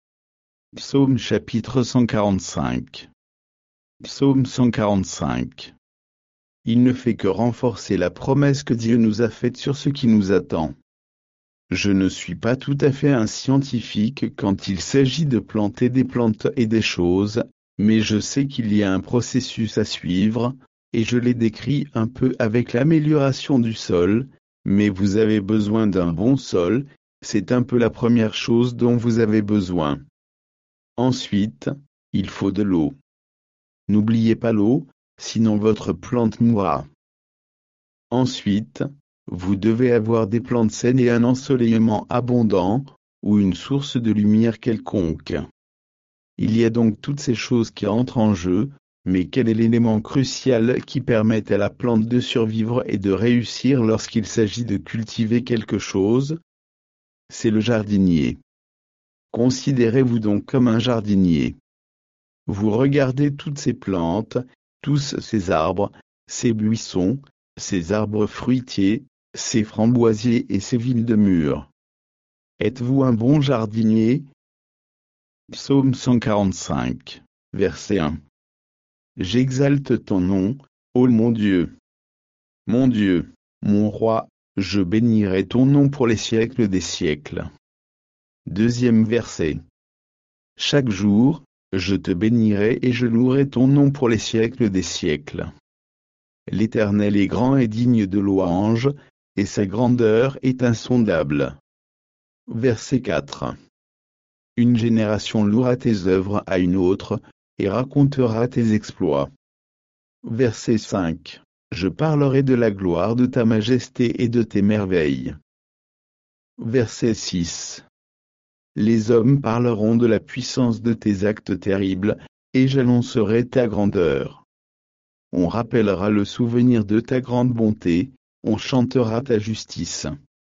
Psaume chapitre cent quarante-cinq. Psaume cent quarante-cinq. Il ne fait que renforcer la promesse que Dieu nous a faite sur ce qui nous attend. Je ne suis pas tout à fait un scientifique quand il s'agit de planter des plantes et des choses, mais je sais qu'il y a un processus à suivre, et je l'ai décrit un peu avec l'amélioration du sol, Mais vous avez besoin d'un bon sol, c'est un peu la première chose dont vous avez besoin. Ensuite, il faut de l'eau. N'oubliez pas l'eau, sinon votre plante mourra. Ensuite, vous devez avoir des plantes saines et un ensoleillement abondant, ou une source de lumière quelconque. Il y a donc toutes ces choses qui entrent en jeu, mais quel est l'élément crucial qui permet à la plante de survivre et de réussir lorsqu'il s'agit de cultiver quelque chose? C'est le jardinier. Considérez-vous donc comme un jardinier. Vous regardez toutes ces plantes, tous ces arbres, ces buissons, ces arbres fruitiers, ces framboisiers et ces vignes de mûres. Êtes-vous un bon jardinier? Psaume cent quarante-cinq, verset un. J'exalte ton nom, ô mon Dieu. Mon Dieu, mon roi, je bénirai ton nom pour les siècles des siècles. Deuxième verset. Chaque jour, je te bénirai et je louerai ton nom pour les siècles des siècles. L'Éternel est grand et digne de louange, et sa grandeur est insondable. Verset quatre. Une génération louera tes œuvres à une autre, et racontera tes exploits. Verset cinq. Je parlerai de la gloire de ta majesté et de tes merveilles. Verset six. Les hommes parleront de la puissance de tes actes terribles, et j'annoncerai ta grandeur. On rappellera le souvenir de ta grande bonté, on chantera ta justice.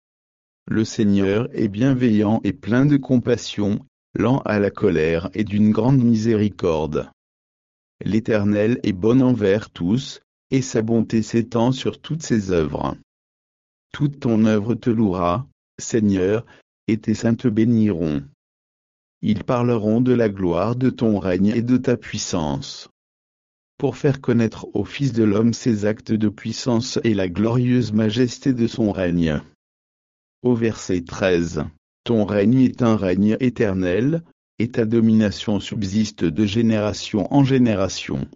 Le Seigneur est bienveillant et plein de compassion, lent à la colère et d'une grande miséricorde. L'Éternel est bon envers tous, et sa bonté s'étend sur toutes ses œuvres. Toute ton œuvre te louera, Seigneur, et tes saints te béniront. Ils parleront de la gloire de ton règne et de ta puissance. Pour faire connaître au Fils de l'homme ses actes de puissance et la glorieuse majesté de son règne. Au verset treize. Ton règne est un règne éternel, et ta domination subsiste de génération en génération.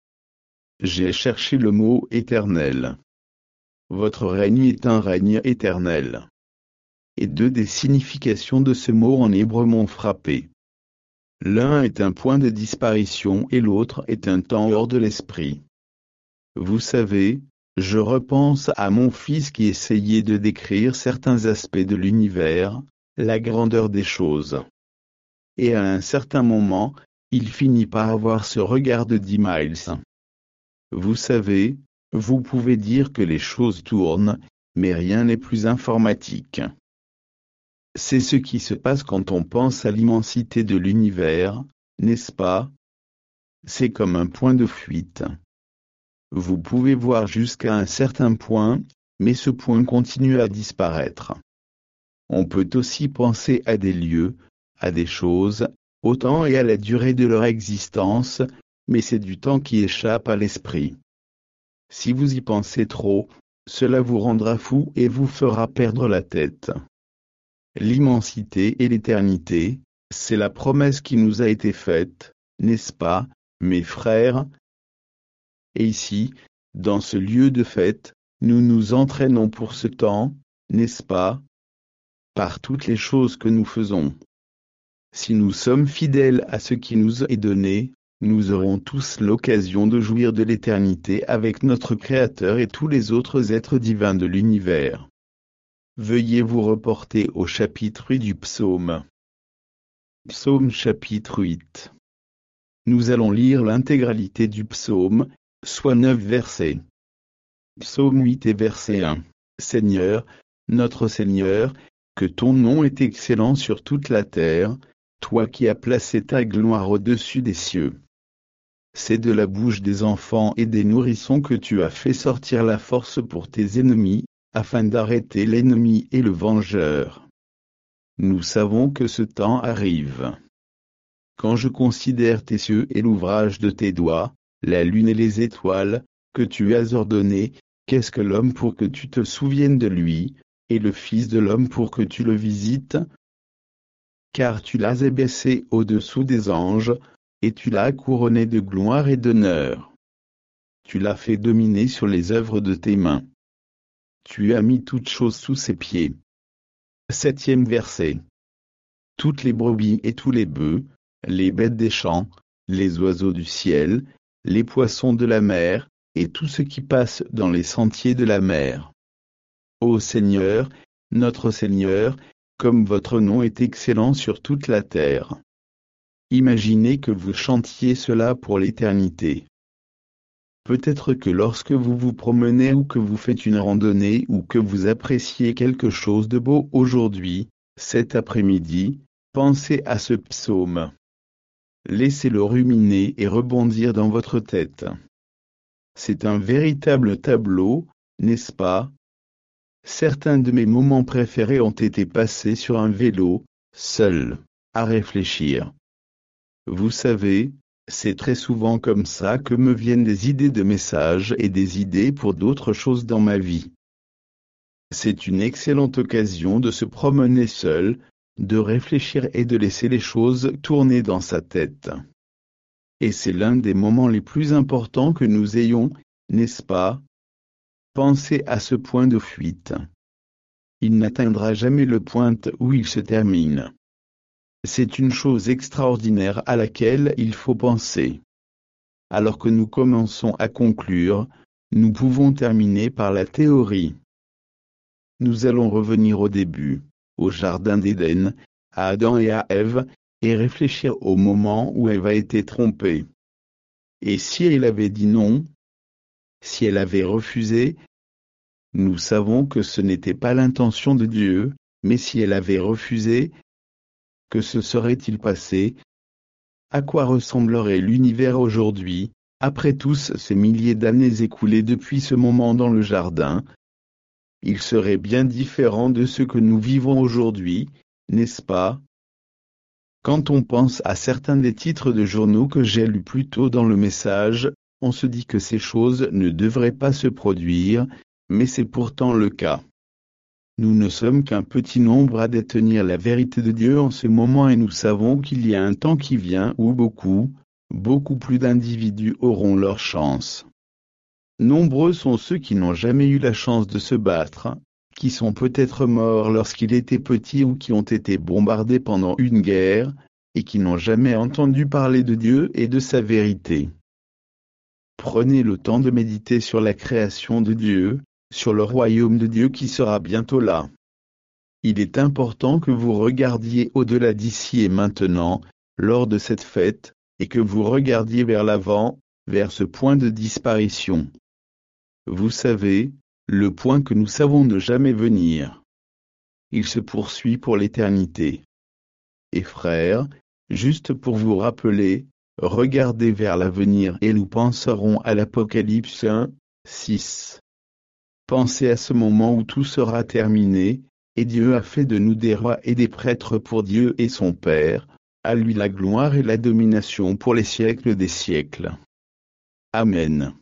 J'ai cherché le mot éternel. Votre règne est un règne éternel. Et deux des significations de ce mot en hébreu m'ont frappé. L'un est un point de disparition et l'autre est un temps hors de l'esprit. Vous savez, je repense à mon fils qui essayait de décrire certains aspects de l'univers, la grandeur des choses. Et à un certain moment, il finit par avoir ce regard de dix miles. Vous savez, vous pouvez dire que les choses tournent, mais rien n'est plus informatique. C'est ce qui se passe quand on pense à l'immensité de l'univers, n'est-ce pas? C'est comme un point de fuite. Vous pouvez voir jusqu'à un certain point, mais ce point continue à disparaître. On peut aussi penser à des lieux, à des choses, au temps et à la durée de leur existence, mais c'est du temps qui échappe à l'esprit. Si vous y pensez trop, cela vous rendra fou et vous fera perdre la tête. L'immensité et l'éternité, c'est la promesse qui nous a été faite, n'est-ce pas, mes frères? Et ici, dans ce lieu de fête, nous nous entraînons pour ce temps, n'est-ce pas? Par toutes les choses que nous faisons. Si nous sommes fidèles à ce qui nous est donné, nous aurons tous l'occasion de jouir de l'éternité avec notre Créateur et tous les autres êtres divins de l'univers. Veuillez vous reporter au chapitre huit du psaume. Psaume chapitre huit. Nous allons lire l'intégralité du psaume, soit neuf versets. Psaume huit et verset un. Seigneur, notre Seigneur, que ton nom est excellent sur toute la terre, toi qui as placé ta gloire au-dessus des cieux. C'est de la bouche des enfants et des nourrissons que tu as fait sortir la force pour tes ennemis, afin d'arrêter l'ennemi et le vengeur. Nous savons que ce temps arrive. Quand je considère tes cieux et l'ouvrage de tes doigts, la lune et les étoiles, que tu as ordonnées, qu'est-ce que l'homme pour que tu te souviennes de lui, et le Fils de l'homme pour que tu le visites? Car tu l'as abaissé au-dessous des anges, et tu l'as couronné de gloire et d'honneur. Tu l'as fait dominer sur les œuvres de tes mains. tu as mis toutes choses sous ses pieds. Septième verset. Toutes les brebis et tous les bœufs, les bêtes des champs, les oiseaux du ciel, les poissons de la mer, et tout ce qui passe dans les sentiers de la mer. Ô Seigneur, notre Seigneur, comme votre nom est excellent sur toute la terre. Imaginez que vous chantiez cela pour l'éternité. Peut-être que lorsque vous vous promenez ou que vous faites une randonnée ou que vous appréciez quelque chose de beau aujourd'hui, cet après-midi, pensez à ce psaume. Laissez-le ruminer et rebondir dans votre tête. C'est un véritable tableau, n'est-ce pas? Certains de mes moments préférés ont été passés sur un vélo, seul, à réfléchir. Vous savez, c'est très souvent comme ça que me viennent des idées de messages et des idées pour d'autres choses dans ma vie. C'est une excellente occasion de se promener seul, de réfléchir et de laisser les choses tourner dans sa tête. Et c'est l'un des moments les plus importants que nous ayons, n'est-ce pas? Pensez à ce point de fuite. Il n'atteindra jamais le point où il se termine. C'est une chose extraordinaire à laquelle il faut penser. Alors que nous commençons à conclure, nous pouvons terminer par la théorie. Nous allons revenir au début, au Jardin d'Éden, à Adam et à Ève, et réfléchir au moment où Ève a été trompée. Et si elle avait dit non? Si elle avait refusé? Nous savons que ce n'était pas l'intention de Dieu, mais si elle avait refusé, que se serait-il passé? À quoi ressemblerait l'univers aujourd'hui, après tous ces milliers d'années écoulées depuis ce moment dans le jardin? Il serait bien différent de ce que nous vivons aujourd'hui, n'est-ce pas? Quand on pense à certains des titres de journaux que j'ai lus plus tôt dans le message, on se dit que ces choses ne devraient pas se produire, mais c'est pourtant le cas. Nous ne sommes qu'un petit nombre à détenir la vérité de Dieu en ce moment et nous savons qu'il y a un temps qui vient où beaucoup, beaucoup plus d'individus auront leur chance. Nombreux sont ceux qui n'ont jamais eu la chance de se battre, qui sont peut-être morts lorsqu'ils étaient petits ou qui ont été bombardés pendant une guerre, et qui n'ont jamais entendu parler de Dieu et de sa vérité. Prenez le temps de méditer sur la création de Dieu, sur le royaume de Dieu qui sera bientôt là. Il est important que vous regardiez au-delà d'ici et maintenant, lors de cette fête, et que vous regardiez vers l'avant, vers ce point de disparition. Vous savez, le point que nous savons ne jamais venir. Il se poursuit pour l'éternité. Et frères, juste pour vous rappeler, regardez vers l'avenir et nous penserons à l'Apocalypse un, six. Pensez à ce moment où tout sera terminé, et Dieu a fait de nous des rois et des prêtres pour Dieu et son Père, à lui la gloire et la domination pour les siècles des siècles. Amen.